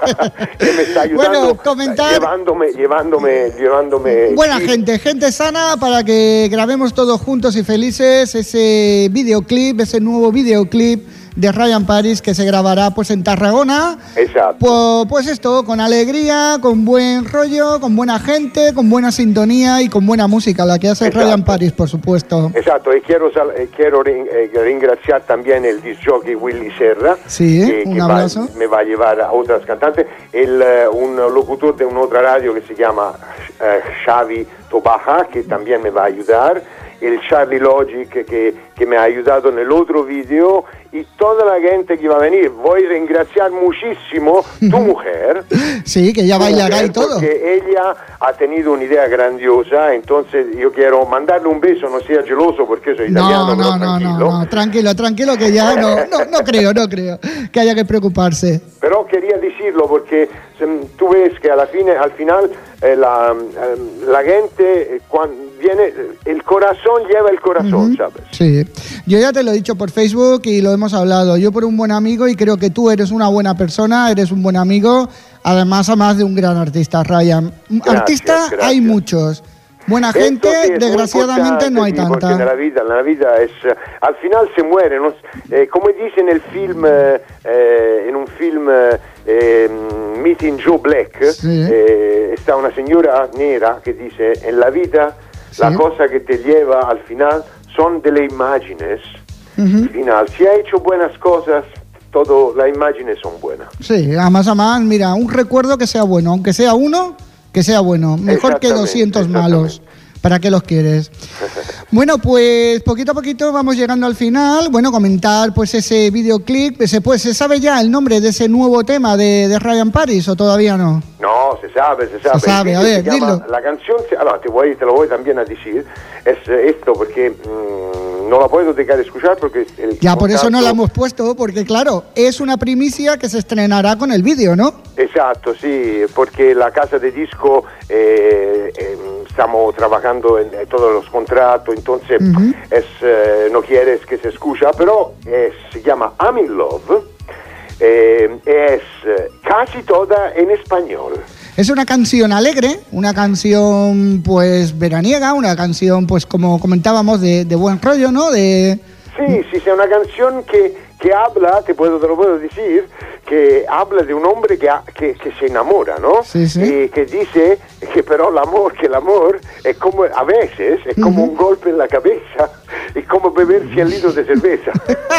S5: Que me está ayudando,
S2: Bueno, comentar-
S5: llevándome, llevándome, llevándome.
S2: Buena
S5: sí.
S2: gente, gente sana para que grabemos todos juntos y felices ese videoclip, ese nuevo videoclip de Ryan Paris que se grabará pues en Tarragona.
S5: Exacto.
S2: Pues, pues esto, con alegría, con buen rollo, con buena gente, con buena sintonía y con buena música, la que hace
S5: Exacto.
S2: Ryan Paris, por supuesto.
S5: Exacto, y quiero, sal- eh, quiero rin- eh, ringraziar también el disc jockey Willy Serra,
S2: Sí,
S5: que,
S2: un
S5: que va-
S2: abrazo.
S5: me va a llevar a otras cantantes, el, eh, un locutor de una otra radio que se llama eh, Xavi Tobaja, que también me va a ayudar, el Charlie Logic que, que me ha ayudado en el otro video, y toda la gente que va a venir. Voy a ringraziar muchísimo tu mujer.
S2: Sí, que ya
S5: tu
S2: bailará
S5: mujer,
S2: y todo.
S5: Porque ella ha tenido una idea grandiosa, entonces yo quiero mandarle un beso, no sea geloso porque soy
S2: No,
S5: italiano, pero
S2: no, no,
S5: tranquilo.
S2: no, no, tranquilo, tranquilo que ya no, no, no creo, no creo que haya que preocuparse.
S5: Pero quería decirlo porque se, tú ves que alla fine, al final eh, la, eh, la gente eh, cuando viene, el corazón lleva el corazón,
S2: Ujú.
S5: ¿sabes?
S2: Sí, yo ya te lo he dicho por Facebook y lo hemos hablado. Yo por un buen amigo y creo que tú eres una buena persona, eres un buen amigo, además además de un gran artista, Ryan.
S5: Gracias,
S2: Artista
S5: gracias.
S2: hay muchos. Buena
S5: Esto
S2: gente,
S5: sí es muy
S2: desgraciadamente no hay
S5: importante, sí,
S2: tanta.
S5: Porque nella vita, nella vita es, eh, al final se muere, no? Eh, come dice nel film, eh, eh, in un film eh, Meeting Joe Black,
S2: Sí.
S5: eh, está una signora nera che dice, en la vida
S2: Sí.
S5: la cosa que te lleva al final son de las imágenes.
S2: Ujú.
S5: Final, si ha hecho buenas cosas, todo las imágenes son buenas.
S2: Sí, además, además, mira, un recuerdo que sea bueno, aunque sea uno, que sea bueno. Mejor que
S5: Exactamente,
S2: doscientos
S5: exactamente.
S2: malos. ¿Para qué los quieres? Bueno, pues poquito a poquito vamos llegando al final. Bueno, comentar pues ese videoclip. ¿Se, pues, ¿Se sabe ya el nombre de ese nuevo tema de, de Ryan Paris o todavía no?
S5: No, se sabe, se sabe.
S2: Se sabe,
S5: El
S2: a
S5: video
S2: ver,
S5: se llama-
S2: dilo.
S5: La canción, se- allora, te, voy, te lo voy también a decir, es eh, esto, porque mm, no la puedo dejar de escuchar porque... El
S2: Ya, por eso no
S5: contacto-
S2: la hemos puesto, porque claro, es una primicia que se estrenará con el vídeo, ¿no?
S5: Exacto, sí, porque la casa de disco eh, eh, estamos trabajando en, en todos los contratos, entonces
S2: Ujú.
S5: es, eh, no quieres que se escucha, pero es- se llama I'm in Love, eh, es eh, casi toda en español.
S2: Es una canción alegre, una canción pues veraniega, una canción pues como comentábamos de, de buen rollo, ¿no? De
S5: Sí, sí, es una canción que, que habla, te, puedo, te lo puedo decir, que habla de un hombre que, ha- que, que se enamora, ¿no?
S2: Sí, sí.
S5: Y que dice que pero el amor, que el amor es como, a veces, es como un golpe en la cabeza, es como beber cien litros de cerveza.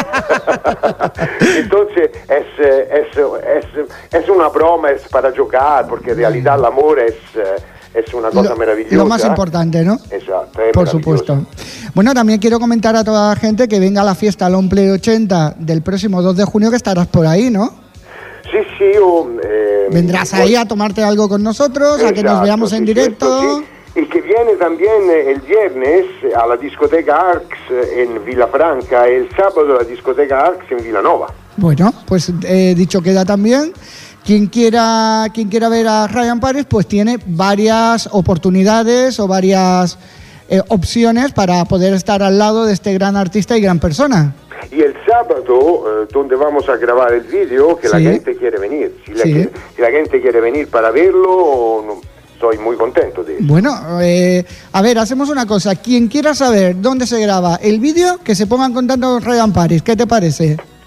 S5: Entonces, es, eh, es, es, es una broma, es para jugar, porque en realidad el amor es, eh, es una cosa
S2: lo,
S5: maravillosa.
S2: lo más importante, ¿no?
S5: Exacto, es
S2: Por
S5: maravilloso.
S2: supuesto. Bueno, también quiero comentar a toda la gente que venga a la fiesta Long Play ochenta del próximo dos de junio, que estarás por ahí, ¿no?
S5: Sí, sí, yo... eh,
S2: Vendrás
S5: voy-
S2: ahí a tomarte algo con nosotros, a que nos
S5: Exacto,
S2: veamos
S5: sí,
S2: en
S5: sí,
S2: directo.
S5: esto sí. Y que viene también eh, el viernes eh, a la discoteca Arx eh, en Villafranca, el sábado a la discoteca Arx en Villanova.
S2: Bueno, pues eh, dicho queda también. Quien quiera, quien quiera ver a Ryan Paris, pues tiene varias oportunidades o varias eh, opciones para poder estar al lado de este gran artista y gran persona.
S5: Y el sábado, eh, donde vamos a grabar el vídeo, que la
S2: Sí.
S5: gente quiere venir. Si la,
S2: Sí.
S5: que- si la gente quiere venir para verlo, no, estoy muy contento de eso.
S2: Bueno, eh, a ver, hacemos una cosa. Quien quiera saber dónde se graba el vídeo, que se ponga en contacto con Ryan Paris. ¿Qué te parece?
S5: Oh,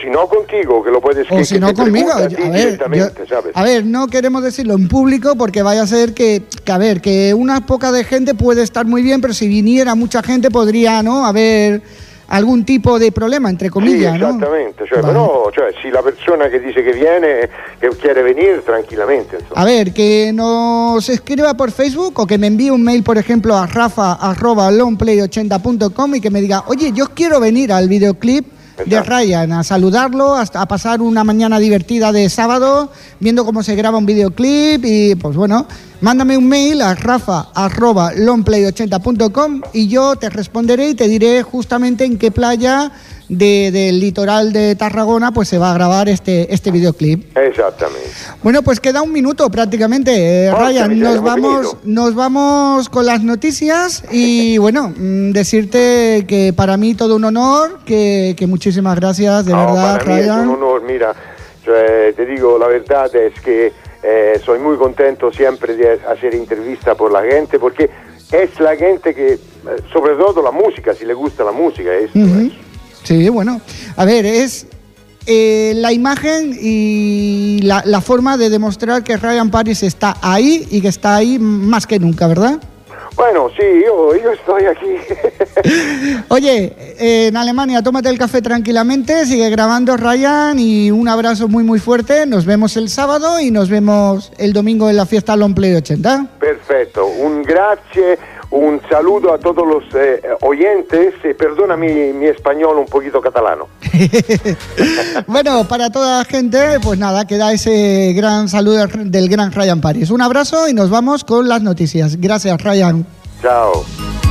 S5: si no contigo, que lo puedes
S2: O
S5: que,
S2: si
S5: que
S2: no
S5: te
S2: conmigo.
S5: pregunta a ti
S2: A ver,
S5: directamente,
S2: yo-
S5: ¿sabes?
S2: a ver, no queremos decirlo en público porque vaya a ser que, que, a ver, que una poca de gente puede estar muy bien, pero si viniera mucha gente podría, ¿no?, haber algún tipo de problema, entre comillas,
S5: sì,
S2: ¿no?
S5: esattamente, cioè,
S2: Vale.
S5: però cioè, sì, la persona che dice che viene, che quiere venire tranquillamente, insomma.
S2: A ver, que nos escriba por Facebook o que me envíe un mail, por ejemplo, a rafa arroba longplay ochenta punto com y que me diga, oye, yo quiero venir al videoclip de
S5: Exacto.
S2: Ryan, a saludarlo, hasta a pasar una mañana divertida de sábado, viendo cómo se graba un videoclip y, pues bueno, mándame un mail a rafa arroba longplay ochenta punto com y yo te responderé y te diré justamente en qué playa de- del litoral de Tarragona pues se va a grabar este, este videoclip.
S5: Esattamente.
S2: Bueno, pues queda un minuto prácticamente, eh,
S5: Porca
S2: Ryan.
S5: miseria,
S2: Nos
S5: hemos
S2: vamos,
S5: venido.
S2: nos vamos con las noticias y bueno, mm, decirte que para mí todo un honor, que, que muchísimas gracias, de
S5: No,
S2: verdad,
S5: para mí es
S2: Ryan.
S5: un honor, mira, cioè, te digo, la verdad es que eh, soy muy contento siempre de hacer entrevista por la gente, porque es la gente que, eh, sobre todo la música, si le gusta la música, esto
S2: Ujú.
S5: es.
S2: Sí, bueno, a ver, es eh, la imagen y la, la forma de demostrar que Ryan Paris está ahí y que está ahí más que nunca, ¿verdad?
S5: Bueno, sí, yo, yo estoy aquí.
S2: Oye, eh, en Alemania, tómate el café tranquilamente, sigue grabando, Ryan, y un abrazo muy muy fuerte. Nos vemos el sábado y nos vemos el domingo en la fiesta Long Play ochenta.
S5: Perfecto, un grazie, un saludo a todos los eh, oyentes, y perdona mi, mi español un poquito catalano.
S2: Bueno, para toda la gente, pues nada, queda ese gran saludo del gran Ryan Paris. Un abrazo y nos vamos con las noticias. Gracias, Ryan.
S5: Ciao.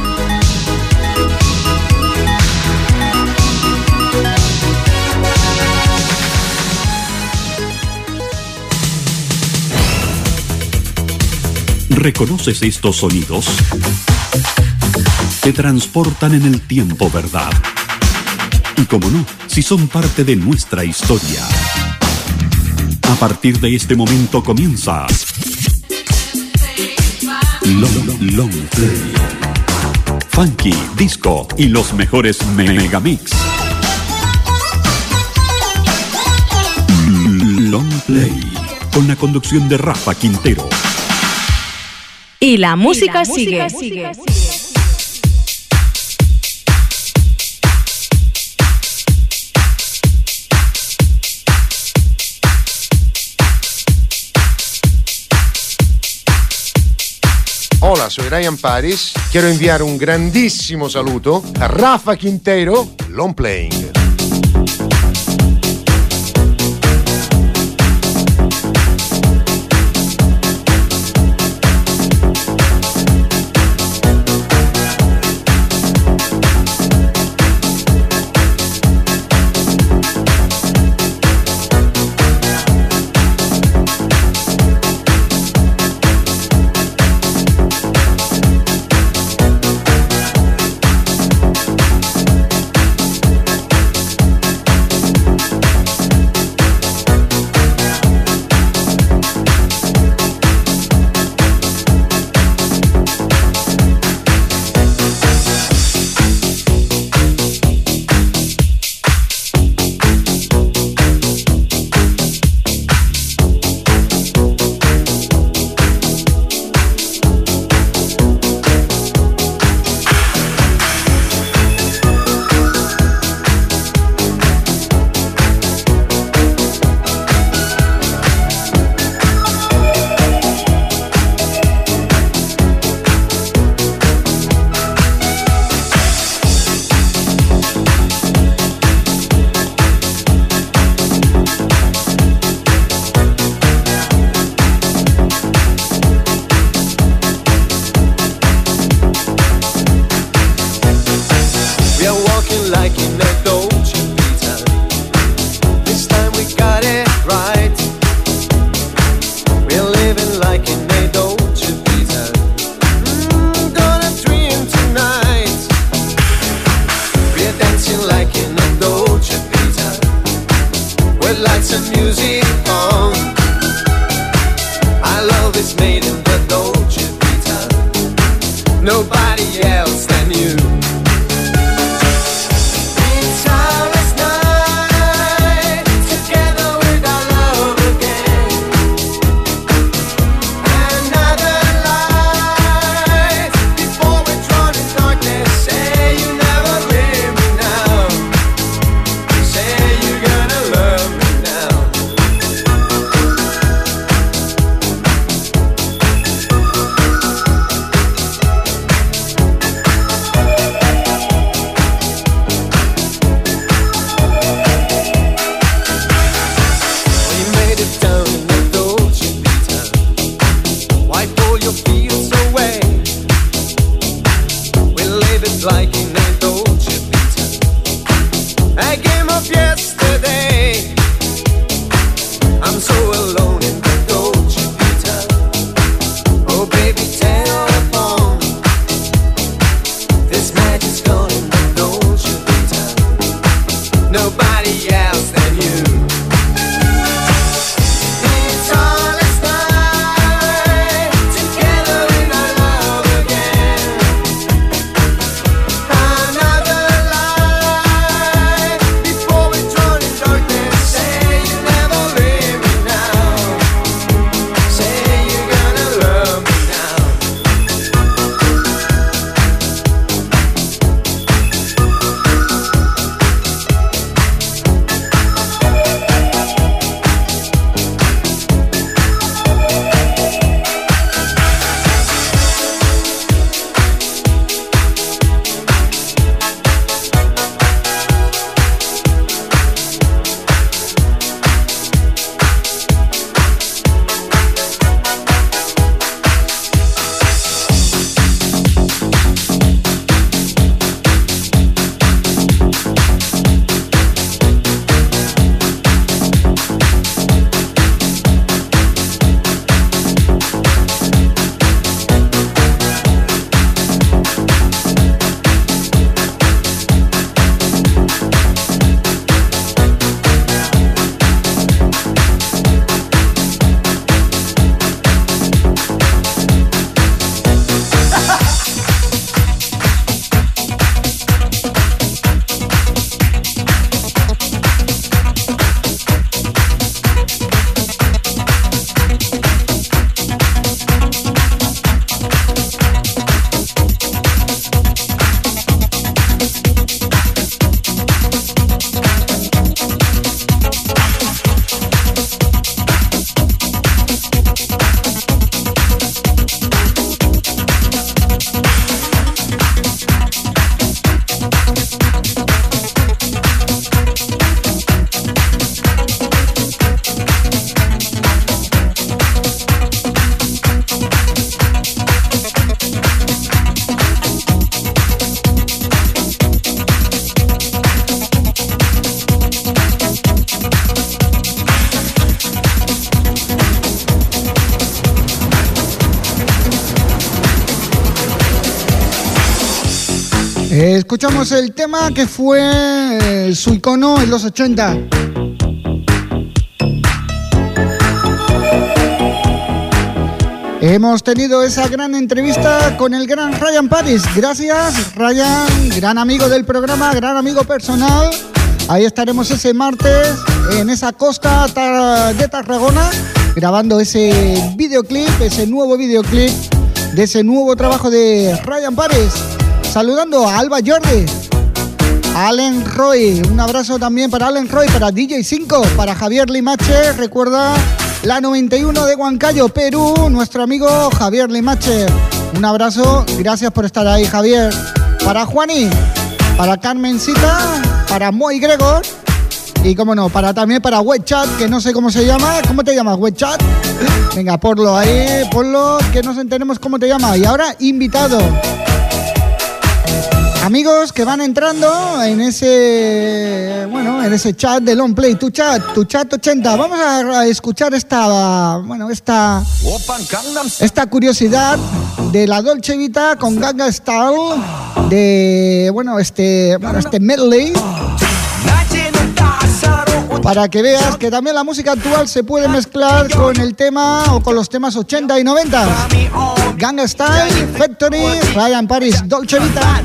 S7: ¿Reconoces estos sonidos? Te transportan en el tiempo, ¿verdad? Y como no, si son parte de nuestra historia. A partir de este momento comienza Long, Long Play. Funky, disco y los mejores megamix. Long Play, con la conducción de Rafa Quintero.
S8: Y la música,
S4: Y la
S8: sigue.
S4: música sigue.
S9: Hola, soy Ryan Paris. Quiero enviar un grandísimo saludo a Rafa Quintero, Long Playing.
S6: like in a Dolce Vita. I came up yesterday. I'm so alone in the Dolce Vita. Oh baby, telephone. This magic's gone in the Dolce Vita. Nobody else than you.
S2: Escuchamos el tema que fue su icono en los ochenta. Hemos tenido esa gran entrevista con el gran Ryan Paris. Gracias, Ryan, gran amigo del programa, gran amigo personal. Ahí estaremos ese martes en esa costa de Tarragona grabando ese videoclip, ese nuevo videoclip de ese nuevo trabajo de Ryan Paris. Saludando a Alba Jordi, a Allen Roy, un abrazo también para Allen Roy, para D J cinco, para Javier Limache, recuerda la noventa y uno de Huancayo, Perú, nuestro amigo Javier Limache. Un abrazo, gracias por estar ahí, Javier. Para Juani, para Carmencita, para Moy Gregor y, como no, para también para Webchat, que no sé cómo se llama. ¿Cómo te llamas, Webchat? Venga, ponlo ahí, ponlo, que nos enteremos cómo te llamas. Y ahora, invitado. Amigos que van entrando en ese, bueno, en ese chat de Long Play, tu chat, tu chat ochenta. Vamos a escuchar esta, bueno, esta, esta curiosidad de la Dolce Vita con Gangnam Style, de, bueno, este, bueno, este medley, para que veas que también la música actual se puede mezclar con el tema o con los temas ochenta y noventa. Gangnam Style, Factory, Ryan Paris, Dolce Vita.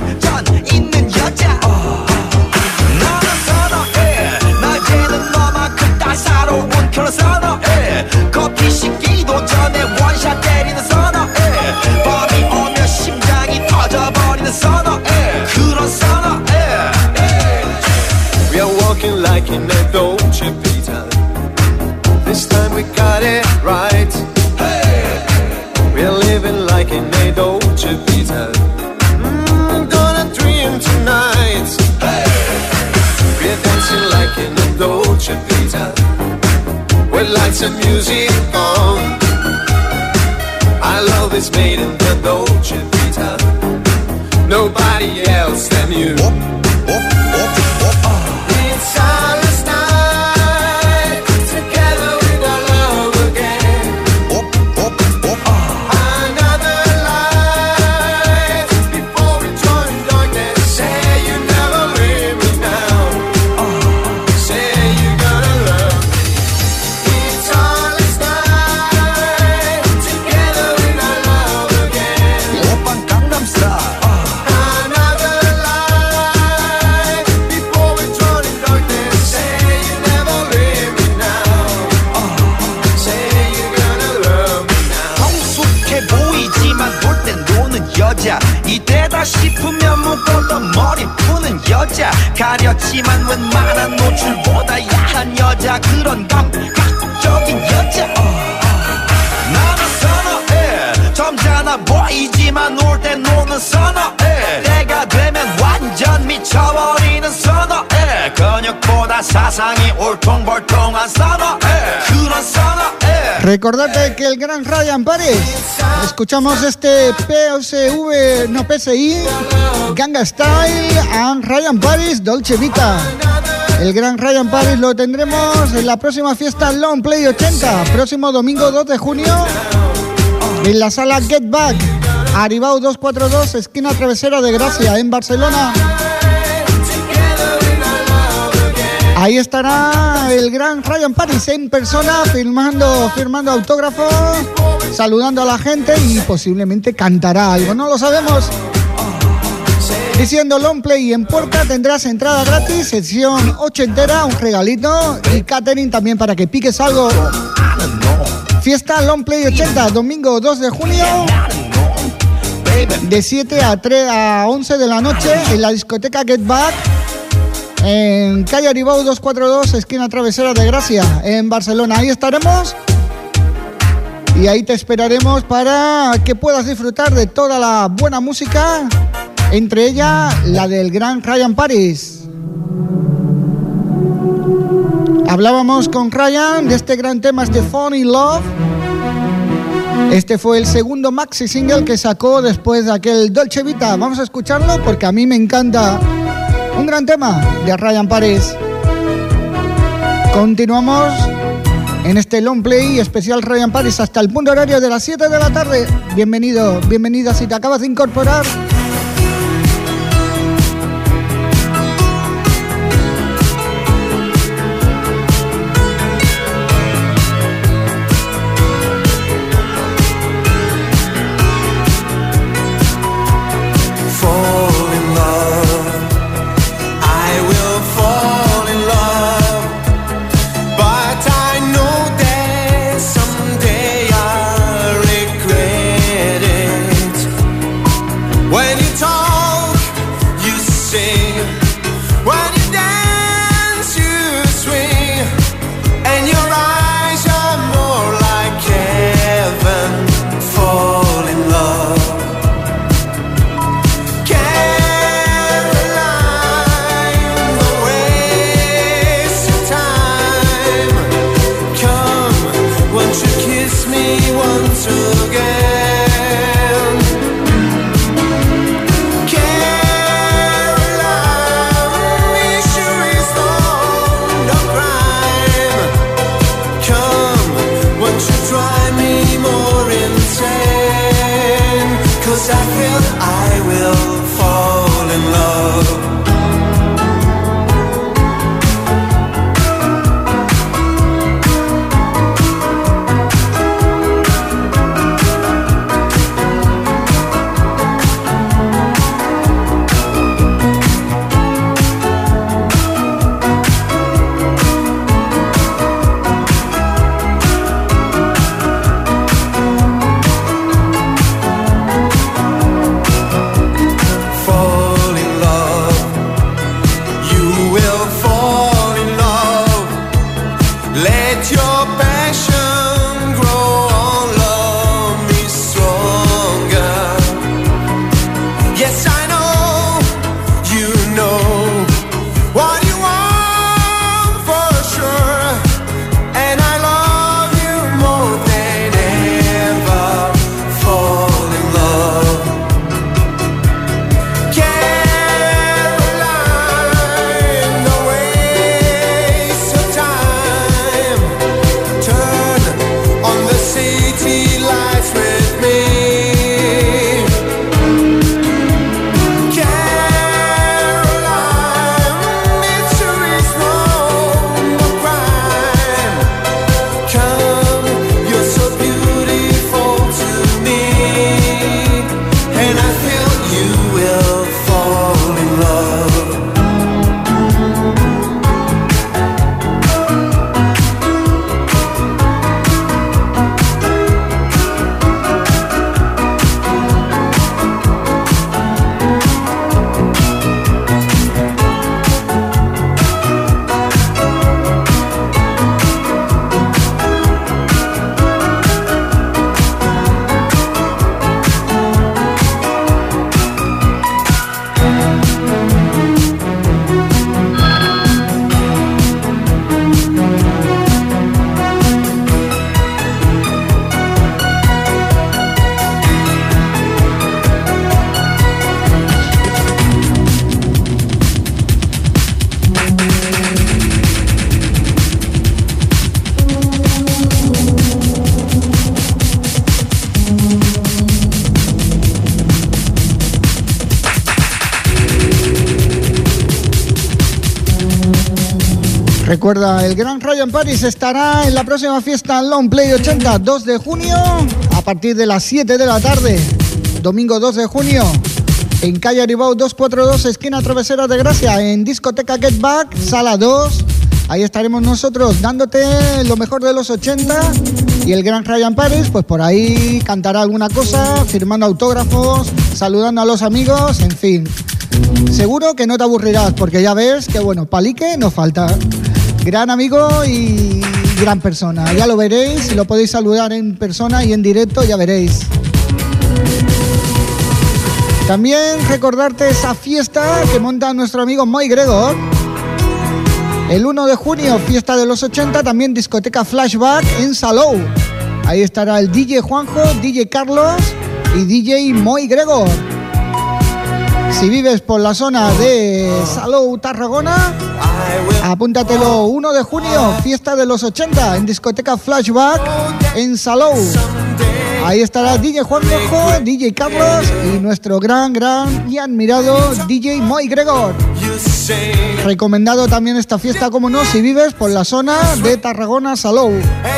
S6: We are walking like in a Dolce Vita. This time we got it right. We are living like in a Dolce Vita. Mm, gonna dream tonight. We are dancing like in a Dolce Vita. With lights and music on. Our love is made in the Dolce Vita. Nobody nobody else than you. It's silence night, together with our love again. Another life before we join darkness. Say you never leave me now. Say you're gonna love me. It's silence night, together with our love again. 오빤 강남 스타일. Another life before we join in darkness. Say you never leave me now. Say you're gonna love me now.
S10: 성숙해 보이지만 볼 땐 노는 여자 이때다 싶으면 묶었던 머리 푸는 여자 가렸지만 웬만한 노출보다 야한 여자 그런 감각적인 여자 어. 나는 선어해 점잖아 보이지만 놀 땐 노는 선어해 때가 되면 완전 미쳐버리는 선어해 근육보다 사상이 울퉁불퉁한 선어해 그런 선어해.
S2: Recordate que el gran Ryan Paris, escuchamos este P S V, no P S I, Ganga Style, and Ryan Paris, Dolce Vita. El gran Ryan Paris lo tendremos en la próxima fiesta Long Play ochenta, próximo domingo dos de junio, en la sala Get Back, Aribau doscientos cuarenta y dos, esquina Travesera de Gracia, en Barcelona. Ahí estará el gran Ryan Paris en persona, firmando, firmando autógrafos, saludando a la gente y posiblemente cantará algo, no lo sabemos. Diciendo Long Play en puerta tendrás entrada gratis, sesión ochentera, un regalito y catering también para que piques algo. Fiesta Long Play ochenta, domingo dos de junio, de siete a tres a once de la noche en la discoteca Get Back, en calle Aribau doscientos cuarenta y dos, esquina Travesera de Gracia, en Barcelona. Ahí estaremos y ahí te esperaremos para que puedas disfrutar de toda la buena música, entre ella la del gran Ryan Paris. Hablábamos con Ryan de este gran tema, este Fall in Love. Este fue el segundo maxi single que sacó después de aquel Dolce Vita. Vamos a escucharlo porque a mí me encanta. Un gran tema de Ryan Paris. Continuamos en este Long Play especial Ryan Paris hasta el punto horario de las siete de la tarde. Bienvenido, bienvenida si te acabas de incorporar.
S6: When
S2: Recuerda, el gran Ryan Paris estará en la próxima fiesta Long Play ochenta, dos de junio, a partir de las siete de la tarde. Domingo dos de junio, en calle Aribau doscientos cuarenta y dos, esquina Travesera de Gracia, en discoteca Get Back, sala dos. Ahí estaremos nosotros dándote lo mejor de los ochenta. Y el gran Ryan Paris, pues por ahí cantará alguna cosa, firmando autógrafos, saludando a los amigos, en fin. Seguro que no te aburrirás, porque ya ves que, bueno, palique no falta. Gran amigo y gran persona. Ya lo veréis, lo podéis saludar en persona y en directo, ya veréis. También recordarte esa fiesta que monta nuestro amigo Moy Gregor. El uno de junio, fiesta de los ochenta, también discoteca Flashback en Salou. Ahí estará el D J Juanjo, D J Carlos y D J Moy Gregor. Si vives por la zona de Salou, Tarragona, apúntatelo, uno de junio, fiesta de los ochenta, en discoteca Flashback en Salou. Ahí estará D J Juanjo, D J Carlos y nuestro gran, gran y admirado D J Moy Gregor. Recomendado también esta fiesta, como no, si vives por la zona de Tarragona, Salou.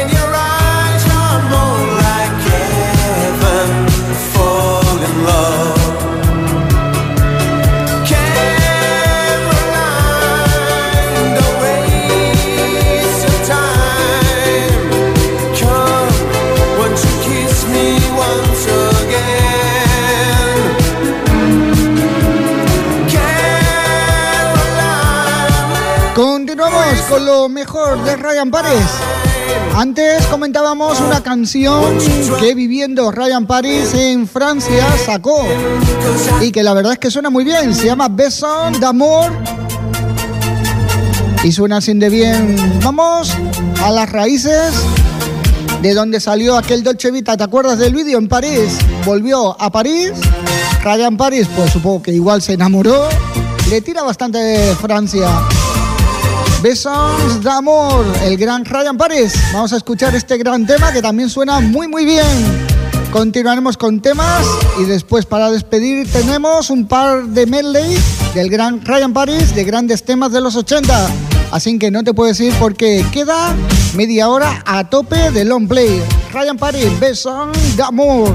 S2: Continuamos con lo mejor de Ryan Paris. Antes comentábamos una canción que viviendo Ryan Paris en Francia sacó y que la verdad es que suena muy bien. Se llama Besoin d'amour y suena así de bien. Vamos a las raíces de donde salió aquel Dolce Vita. ¿Te acuerdas del vídeo? En París, volvió a París. Ryan Paris, pues supongo que igual se enamoró. Le tira bastante de Francia. Besoin d'amour, el gran Ryan Paris. Vamos a escuchar este gran tema que también suena muy muy bien. Continuaremos con temas y después, para despedir, tenemos un par de medley del gran Ryan Paris, de grandes temas de los ochenta. Así que no te puedes ir porque queda media hora a tope de long play. Ryan Paris, Besoin d'amour.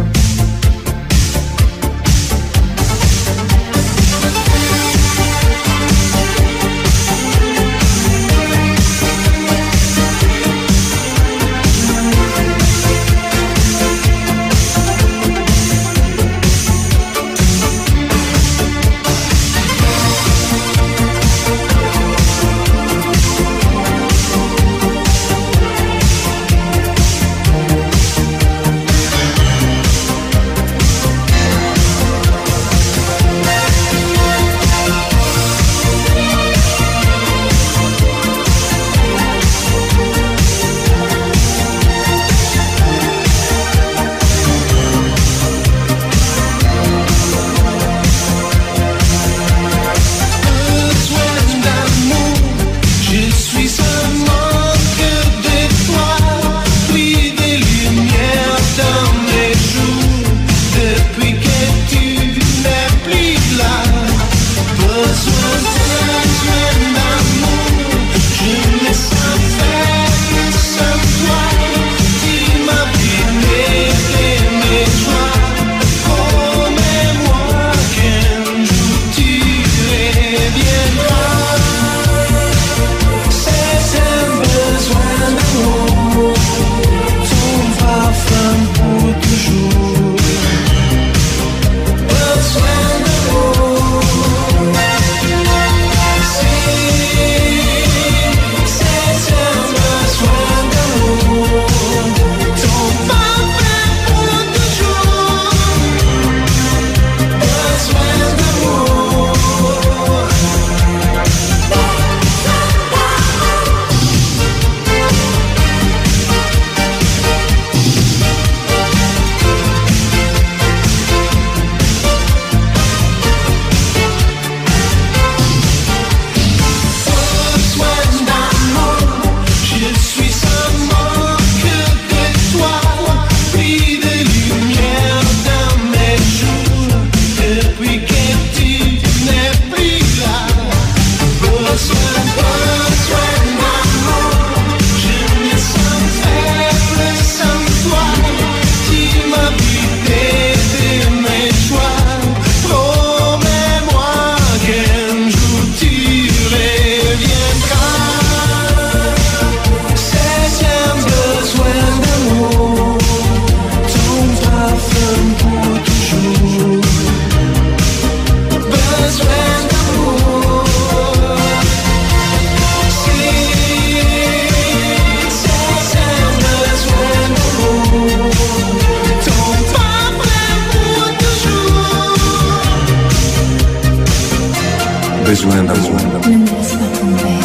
S6: besoin d'amour.
S4: Ne me laisse pas tomber.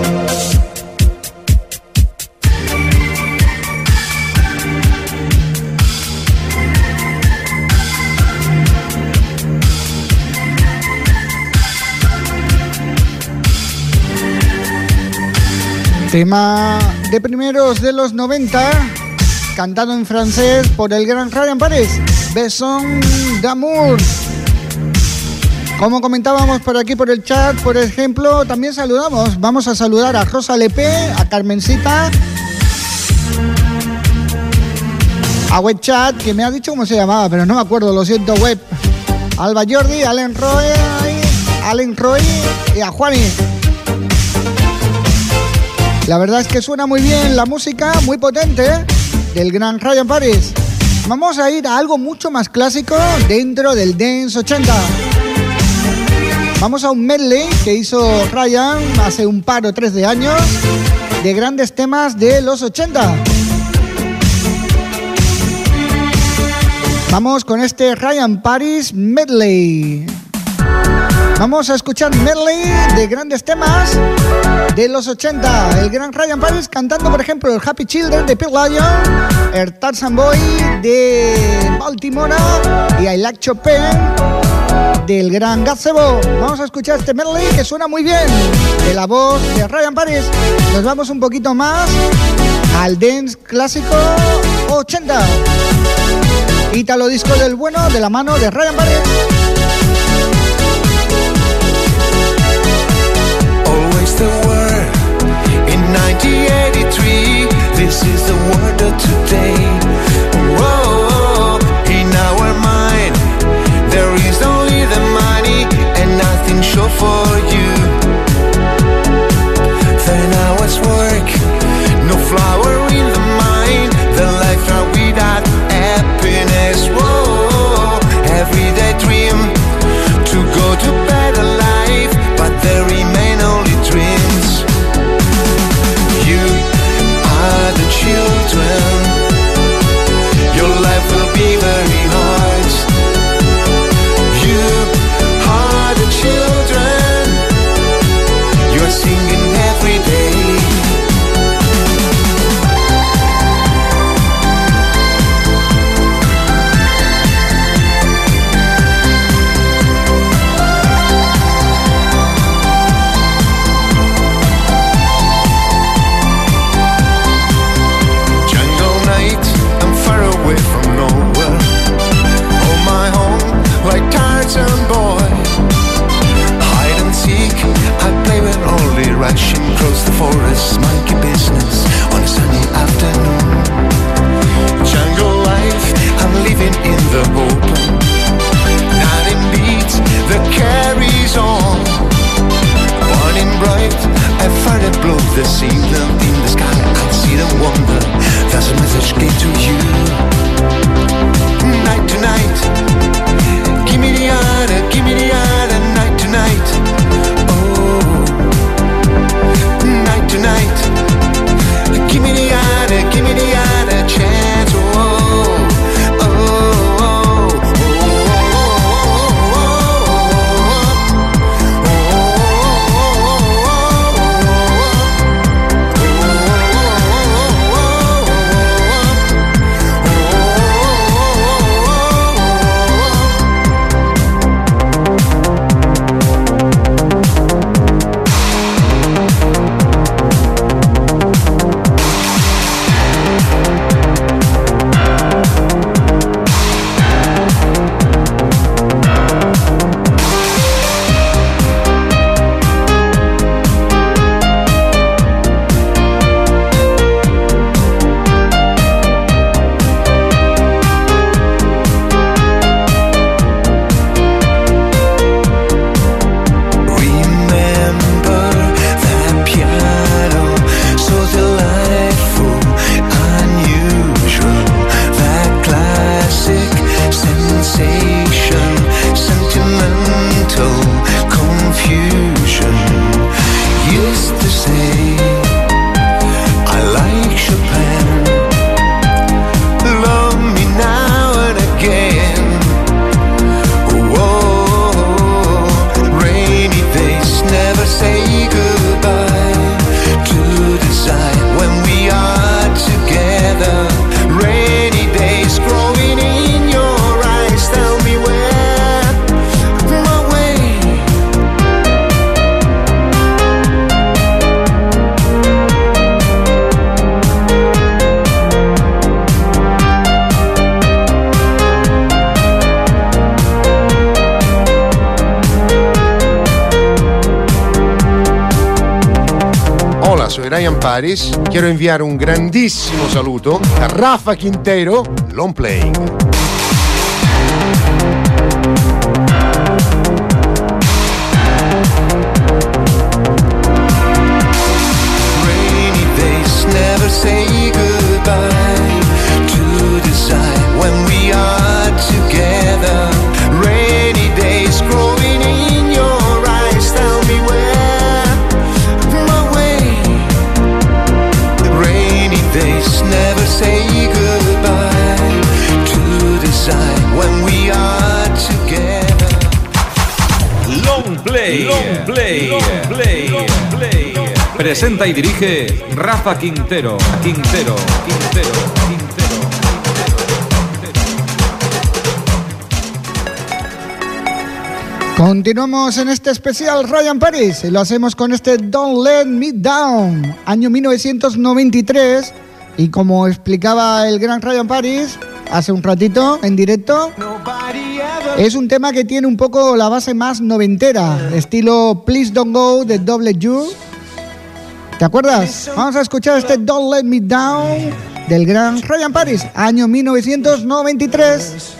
S2: Tema de primeros de los noventa, cantado en francés por el gran Ryan Paris, Besoin d'amour. Como comentábamos por aquí por el chat, por ejemplo, también saludamos, vamos a saludar a Rosa Lepe, a Carmencita, a Web Chat, que me ha dicho cómo se llamaba, pero no me acuerdo, lo siento, Web, Alba Jordi, Allen Roy, Allen Roy y a Juani. La verdad es que suena muy bien la música, muy potente, ¿eh? Del gran Ryan Paris. Vamos a ir a algo mucho más clásico dentro del Dance ochenta. Vamos a un medley que hizo Ryan hace un par o tres de años de grandes temas de los ochenta. Vamos con este Ryan Paris medley. Vamos a escuchar medley de grandes temas de los ochenta. El gran Ryan Paris cantando, por ejemplo, el Happy Children de Pete Lion, el Tarzan Boy de Baltimore y I Like Chopin del gran Gazebo. Vamos a escuchar este medley que suena muy bien de la voz de Ryan Paris. Nos vamos un poquito más al dance clásico ochenta. Ítalo disco del bueno de la mano de Ryan Paris.
S6: Always the word in nineteen eighty-three. This is the word of today. Whoa, in our mind there is only the money and nothing sure for you. Then hours work, no flower in the mind. The life now without happiness. Whoa, everyday dream to go to better life, but there remain only dreams. You are the children. Your life will be very hard. You are the children. You are singing every day. Away from nowhere, on my own, like Tarzan boy. Hide and seek, I play with only rushing across the forest, monkey business on a sunny afternoon. Jungle life, I'm living in the open. Nothing beats that carries on. Burning bright, I find it blow the signal in the sky. I see the wonder, there's a message get to you. Night to night, give me the other, give me the other. Night to night, oh. Night to night, give me the other, give me the other chance, oh. Oh, oh, oh, oh, oh, oh, oh, oh.
S9: Hola, soy Ryan Paris. Quiero enviar un grandísimo saludo a Rafa Quintero, Long Playing.
S6: Rainy days never say goodbye to decide when we are together. Rainy days growing in your eyes, tell me where my way. Rainy days never say goodbye to decide when we are together.
S1: Long Play, Long Play, Long Play, Long Play. Presenta y dirige Rafa Quintero, Quintero, Quintero, Quintero.
S2: Continuamos en este especial Ryan Paris y lo hacemos con este Don't Let Me Down, año mil novecientos noventa y tres, y como explicaba el gran Ryan Paris hace un ratito en directo, es un tema que tiene un poco la base más noventera, estilo Please Don't Go de W U. ¿Te acuerdas? Vamos a escuchar este Don't Let Me Down del gran Ryan Paris, año mil novecientos noventa y tres.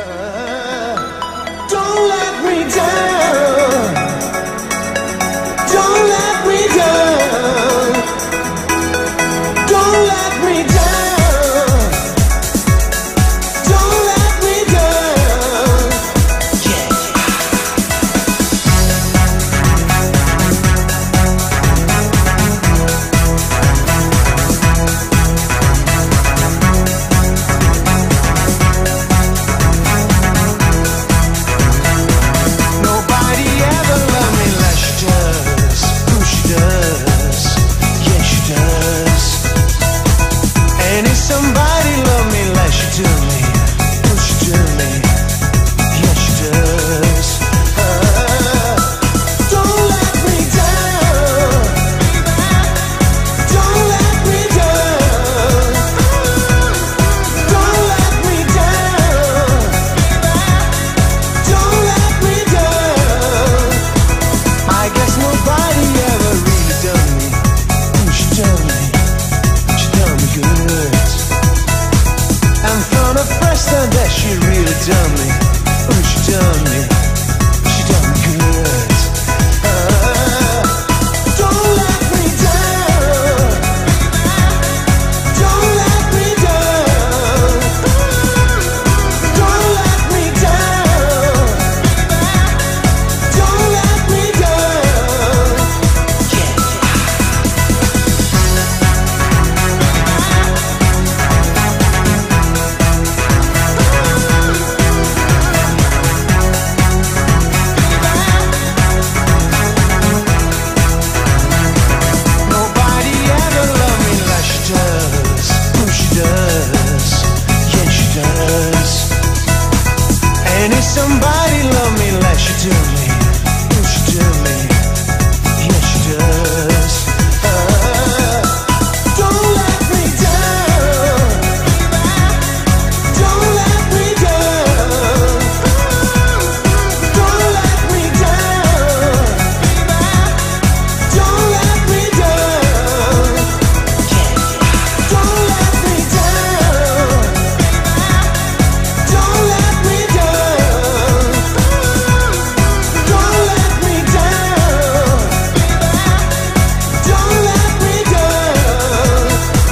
S6: Don't let me down. Don't let me down. Don't let me down. Don't let me down. Nobody ever loved me like she does. Ooh, she does. Yeah, she does. And if somebody loved me like she do me, ooh, she do me. Yeah, she does. Ah, don't let me down. Don't let me down. Don't let me down. Don't let me down. I guess nobody ever really done me. Ooh, she done me. She done me good. And from the first time that she really done me. Ooh, she done me. She done me good. Ah, don't let me down. Don't let me down. Don't let me down. Don't let me down. Nobody ever loved me like she does. Ooh, she does. Yeah, she does. And if somebody loved me like she do me, ooh, she do me. Yeah, she does. Ah, don't let me down. Don't let me down. Don't let me down. Don't let me down. Don't let me down. Don't let me down. Don't let me down. Don't let me down.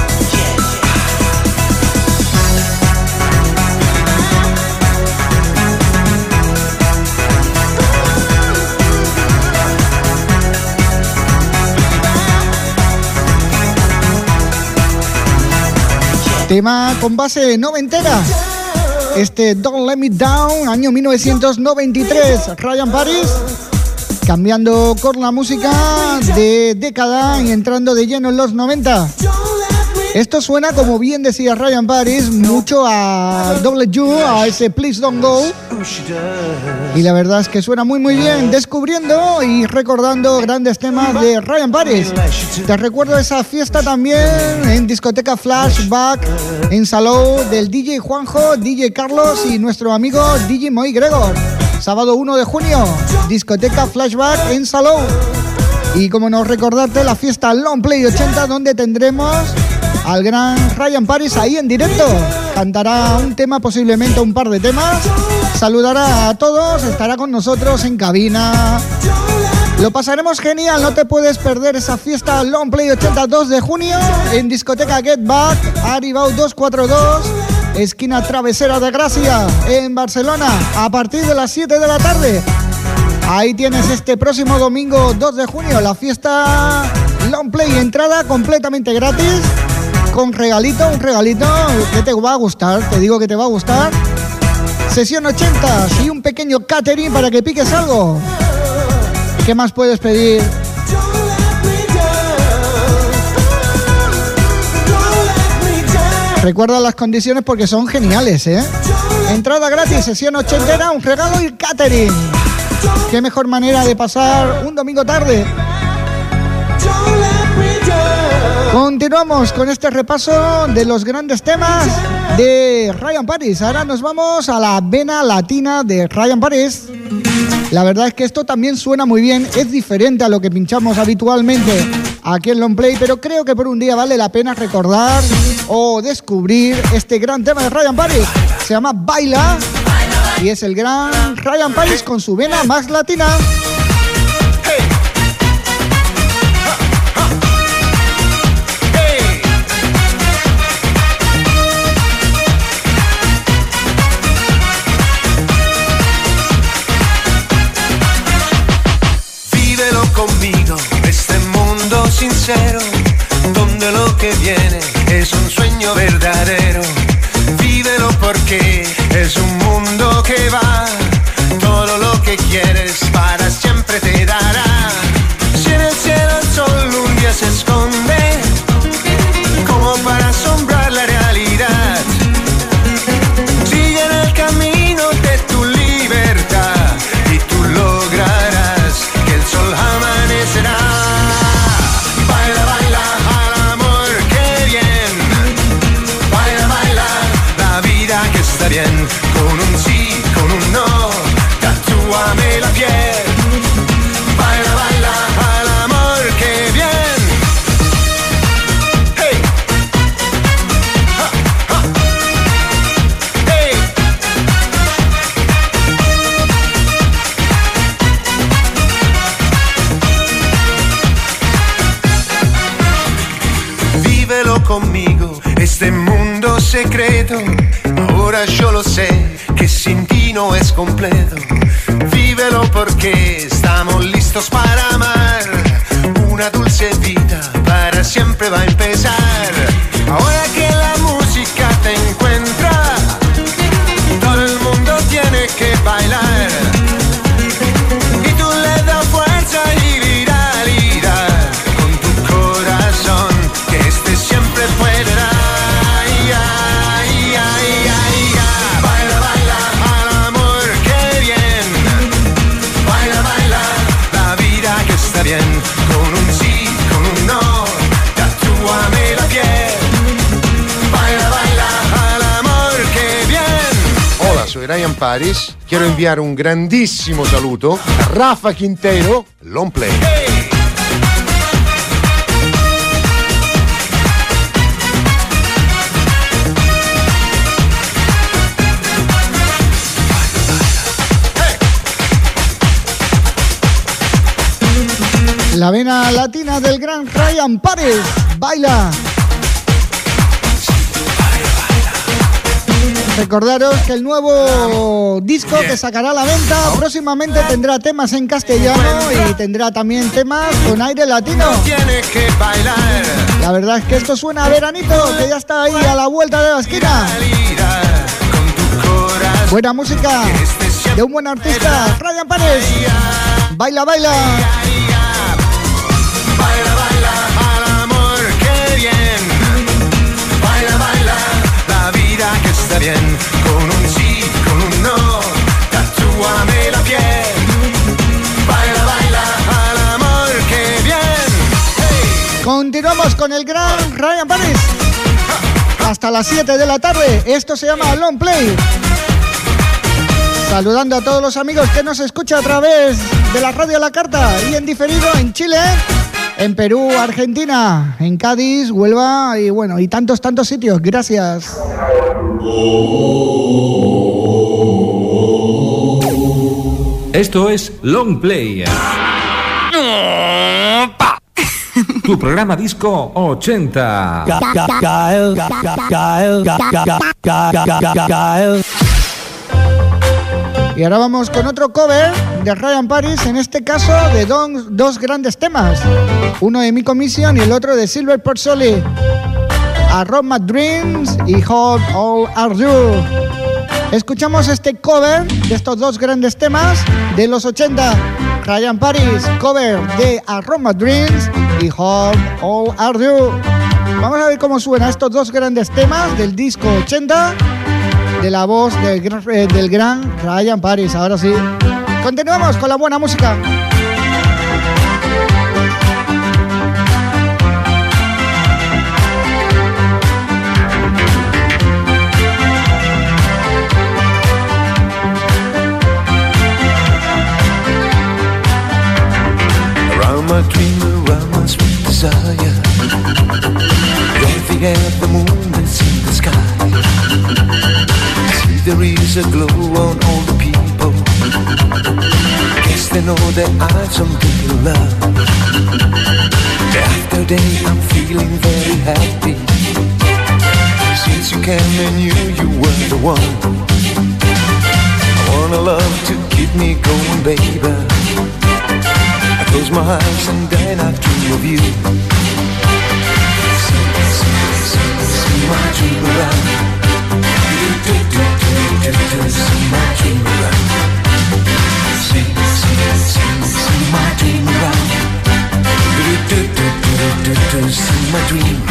S2: Tema con base noventera. Este Don't Let Me Down, año mil novecientos noventa y tres. Ryan Paris, cambiando con la música de década y entrando de lleno en los noventa. Esto suena, como bien decía Ryan Paris, mucho a W U, a ese Please Don't Go. Y la verdad es que suena muy muy bien, descubriendo y recordando grandes temas de Ryan Paris. Te recuerdo esa fiesta también en discoteca Flashback en Salou del D J Juanjo, D J Carlos y nuestro amigo D J Moy Gregor. Sábado uno de junio, discoteca Flashback en Salou. Y como no recordarte la fiesta Long Play ochenta, donde tendremos al gran Ryan Paris ahí en directo. Cantará un tema, posiblemente un par de temas. Saludará a todos, estará con nosotros en cabina. Lo pasaremos genial, no te puedes perder esa fiesta Long Play ochenta, dos de junio, en discoteca Get Back, Aribau doscientos cuarenta y dos, esquina Travesera de Gracia, en Barcelona, a partir de las siete de la tarde. Ahí tienes este próximo domingo dos de junio, la fiesta Long Play, entrada completamente gratis, con regalito, un regalito que te va a gustar, te digo que te va a gustar. Sesión ochenta y un pequeño catering para que piques algo. ¿Qué más puedes pedir? Recuerda las condiciones porque son geniales, ¿eh? Entrada gratis, sesión ochentera, un regalo y catering. Qué mejor manera de pasar un domingo tarde. Continuamos con este repaso de los grandes temas de Ryan Paris. Ahora nos vamos a la vena latina de Ryan Paris. La verdad es que esto también suena muy bien, es diferente a lo que pinchamos habitualmente aquí en Long Play, pero creo que por un día vale la pena recordar o descubrir este gran tema de Ryan Paris. Se llama Baila y es el gran Ryan Paris con su vena más latina.
S10: Conmigo, este mundo sincero, donde lo que viene es un sueño verdadero. Vívelo porque es un mundo que va, todo lo que quieres para siempre te dará. Si en el cielo el sol un día se esconde, como para asombrar la realidad, sigue en el camino de tu libertad y tú lograrás que el sol amanecerá. Baila, baila al amor, qué bien. Baila, baila la vida que está bien. Con un sí, con un no, tatúame la piel. Baila, baila al amor, qué bien. Hey. Ha, ha. Hey. Vívelo conmigo, este mundo secreto. Ahora yo lo sé, que sin ti no es completo. Vívelo porque estamos listos para amar. Una dulce vida para siempre va a empezar. Ahora que la música te encuentra, todo el mundo tiene que bailar. Y tú le das fuerza y viralidad con tu corazón, que este siempre puede dar. Ay, ay, ay, ay, ay. Baila, baila al amor, qué bien. Baila, baila la vida que está bien. Con un sí, con un no, tatúame la piel. Baila, baila al amor, qué bien.
S9: Hola, soy Ryan Paris. Quiero enviar un grandísimo saluto a Rafa Quintero, Long Play.
S10: Hey.
S2: La vena latina del gran Ryan Paris. Baila. Recordaros que el nuevo disco que sacará a la venta próximamente tendrá temas en castellano y tendrá también temas con aire latino. La verdad es que esto suena a veranito, que ya está ahí a la vuelta de la esquina. Buena música de un buen artista, Ryan Paris. Baila, baila.
S10: Baila, baila al amor, qué bien. Baila, baila la vida que está bien. Con un sí, con un no, tatúame la piel. Baila, baila al amor, qué bien. Hey.
S2: Continuamos con el gran Ryan Paris hasta las siete de la tarde. Esto se llama Long Play. Saludando a todos los amigos que nos escuchan a través de la radio a la carta y en diferido en Chile, en Perú, Argentina, en Cádiz, Huelva y bueno, y tantos, tantos sitios. Gracias.
S1: Esto es Long Play. Tu programa disco ochenta.
S2: Y ahora vamos con otro cover de Ryan Paris, en este caso de don, dos grandes temas, uno de Mi Commission y el otro de Silver Porzoli, A Rob My Dreams y How Old Are You. Escuchamos este cover de estos dos grandes temas de los ochenta, Ryan Paris, cover de A Rob My Dreams y How Old Are You. Vamos a ver cómo suenan estos dos grandes temas del disco ochenta, de la voz del, eh, del gran Ryan Paris. Ahora sí, continuamos con la buena música.
S10: Around my dream, around my sweet desire, you're the air, the moon that's in the sky. There is a glow on all the people. Guess they know that I'm something to love. Day after day I'm feeling very happy. Since you came and knew you were the one. I wanna love to keep me going, baby. I close my eyes and then I dream of you. See, see, see, see my dream around. Do, do, do. See my dream around. See, see, see, see my dream around. Do, do, do, do, do, do, see my dream.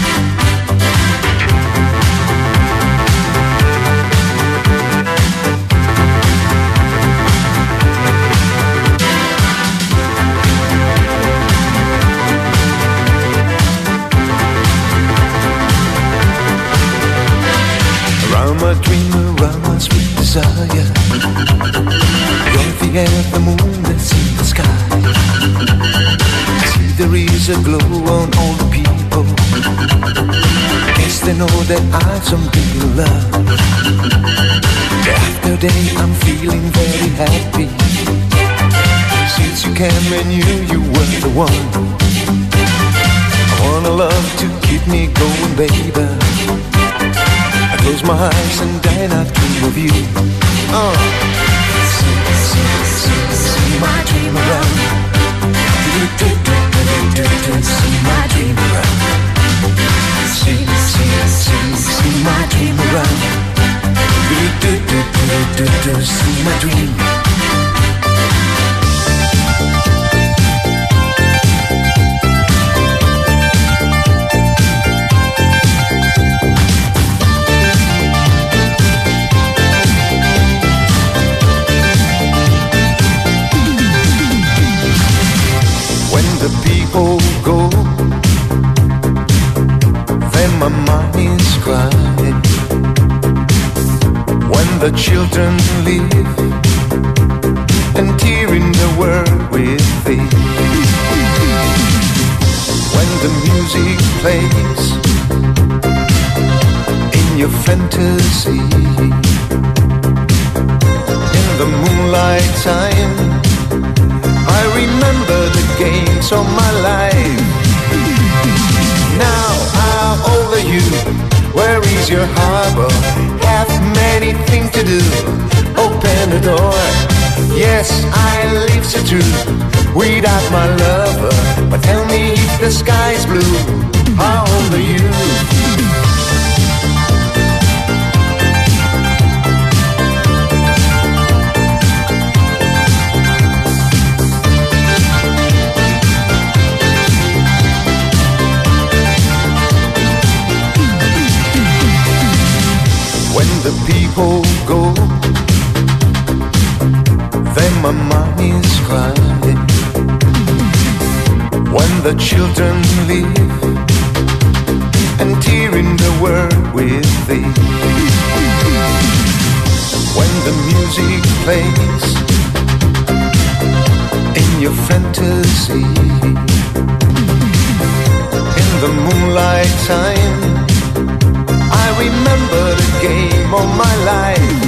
S10: Around my dream, around my sweet desire, you're the air, the moon that's in the sky. See there is a glow on all the people. Guess they know that I'm something to love. Day after day I'm feeling very happy. Since you came and knew you were the one. I wanna love to keep me going, baby. I close my eyes and then I dream of you. Uh. See, see, see, see my dream around. Do, do, do, do, do, do, see my dream around. See, see, see, see my dream around. Do, do, do, do, do, do, see my dream. The people go, then my mind is crying. When the children leave and tearing the world with thee. When the music plays in your fantasy, in the moonlight time, I remember the games of my life. Now how old are you? Where is your harbor? Have many things to do. Open the door. Yes, I live so true without my lover. But tell me if the sky's blue, how old are you? The people go, then my mind is crying. When the children leave and tearing the world with thee. When the music plays in your fantasy. In the moonlight time, I remember the game of my life.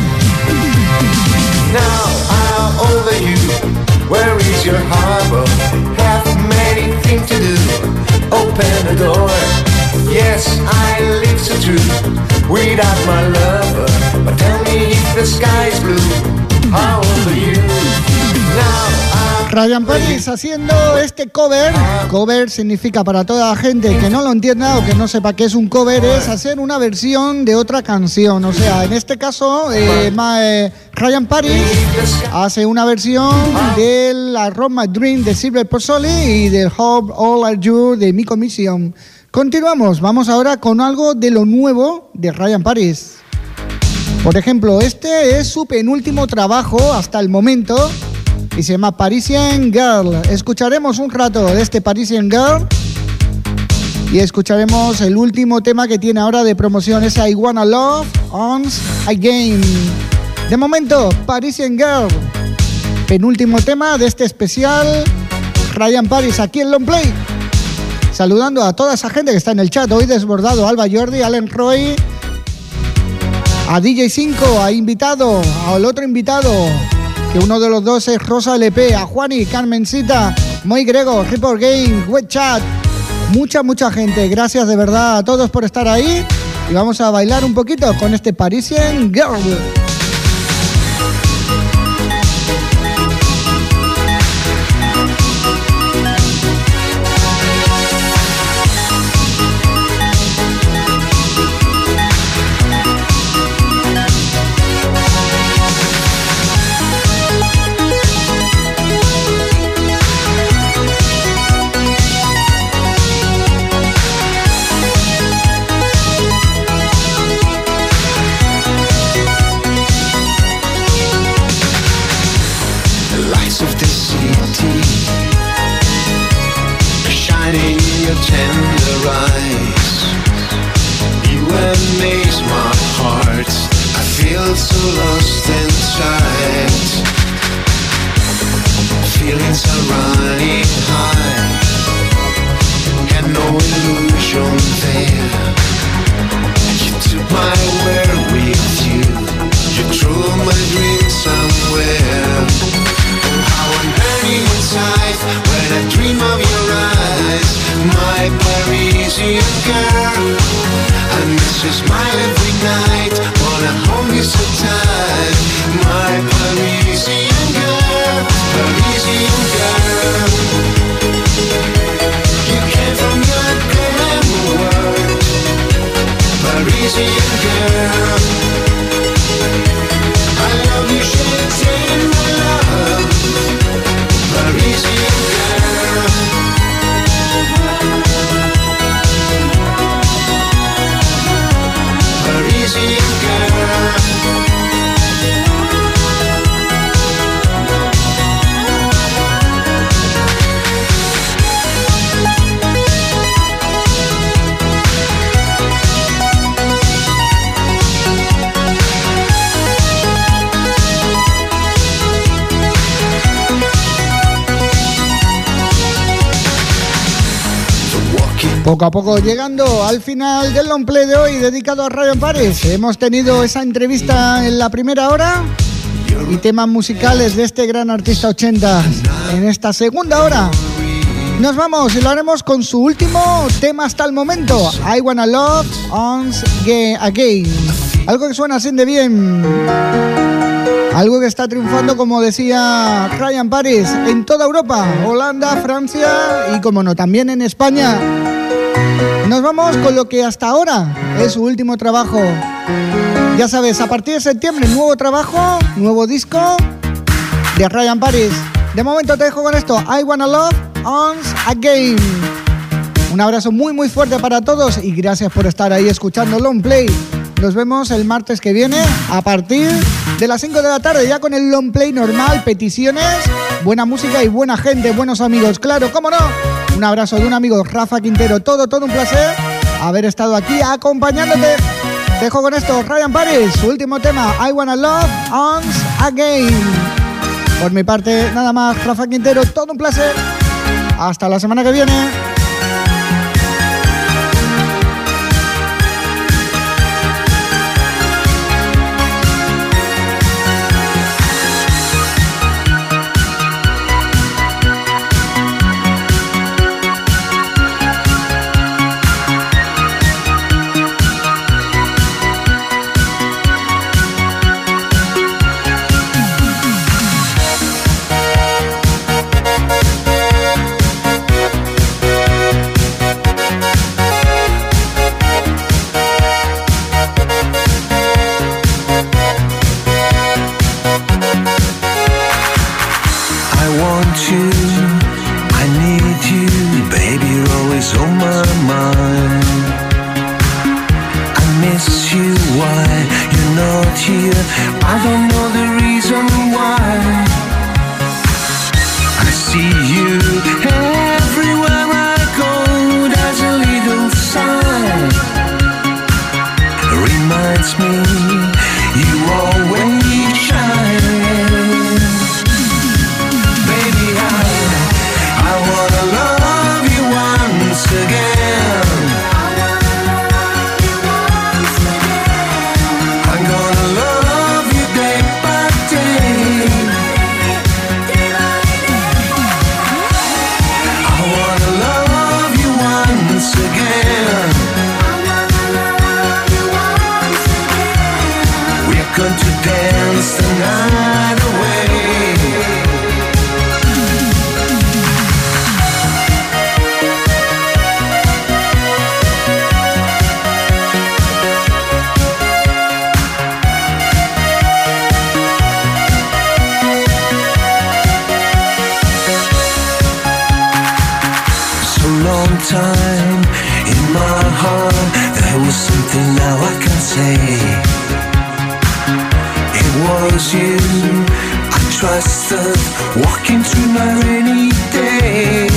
S10: Now how old are you? Where is your harbor? Have many things to do. Open the door. Yes, I live so true without my lover. But tell me if the sky's blue. How old are you? Now
S2: Ryan Paris haciendo este cover. Cover significa, para toda la gente que no lo entienda o que no sepa qué es un cover, es hacer una versión de otra canción. O sea, en este caso, eh, ma, eh, Ryan Paris hace una versión de la Rock My Dream de Silver Pozzoli y del Hope All Are You de Mi Commission. Continuamos, vamos ahora con algo de lo nuevo de Ryan Paris. Por ejemplo, este es su penúltimo trabajo hasta el momento y se llama Parisian Girl. Escucharemos un rato de este Parisian Girl y escucharemos el último tema que tiene ahora de promoción, es I Wanna Love Once Again. De momento, Parisian Girl, penúltimo tema de este especial Ryan Paris aquí en Long Play. Saludando a toda esa gente que está en el chat hoy desbordado: Alba Jordi, Allen Roy, a D J cinco, a invitado, al otro invitado, que uno de los dos es Rosa L P, a Juani, Carmencita, Moy Grego, Report Game, Web Chat, mucha, mucha gente. Gracias de verdad a todos por estar ahí y vamos a bailar un poquito con este Parisian Girl.
S10: Tender eyes, you amaze my heart. I feel so lost inside. Feelings are running high, and no illusion there. You took my word with you, you drew my dreams somewhere. Oh, how I'm burning inside when I dream of your eyes. My Parisian girl, I miss your smile every night, wanna hold you so tight. My Parisian girl, Parisian girl, you came from your glamour world. Parisian girl, I love you, should take my love. Parisian girl, Parisian girl.
S2: Poco a poco llegando al final del long play de hoy dedicado a Ryan Paris. Hemos tenido esa entrevista en la primera hora y temas musicales de este gran artista ochenta. En esta segunda hora nos vamos y lo haremos con su último tema hasta el momento, I Wanna Love Once Again. Algo que suena así de bien, algo que está triunfando, como decía Ryan Paris, en toda Europa, Holanda, Francia y, como no, también en España. Nos vamos con lo que hasta ahora es su último trabajo. Ya sabes, a partir de septiembre, nuevo trabajo, nuevo disco de Ryan Paris. De momento te dejo con esto, I Wanna Love Once Again. Un abrazo muy muy fuerte para todos y gracias por estar ahí escuchando Long Play. Nos vemos el martes que viene a partir de las cinco de la tarde, ya con el Long Play normal, peticiones, buena música y buena gente, buenos amigos, claro, cómo no. Un abrazo de un amigo, Rafa Quintero. Todo, todo un placer haber estado aquí acompañándote. Te dejo con esto, Ryan Paris, su último tema, I Wanna Love Once Again. Por mi parte, nada más, Rafa Quintero, todo un placer. Hasta la semana que viene.
S6: Time in my heart, there was something now I can say. It was you I trusted, walking through my rainy day.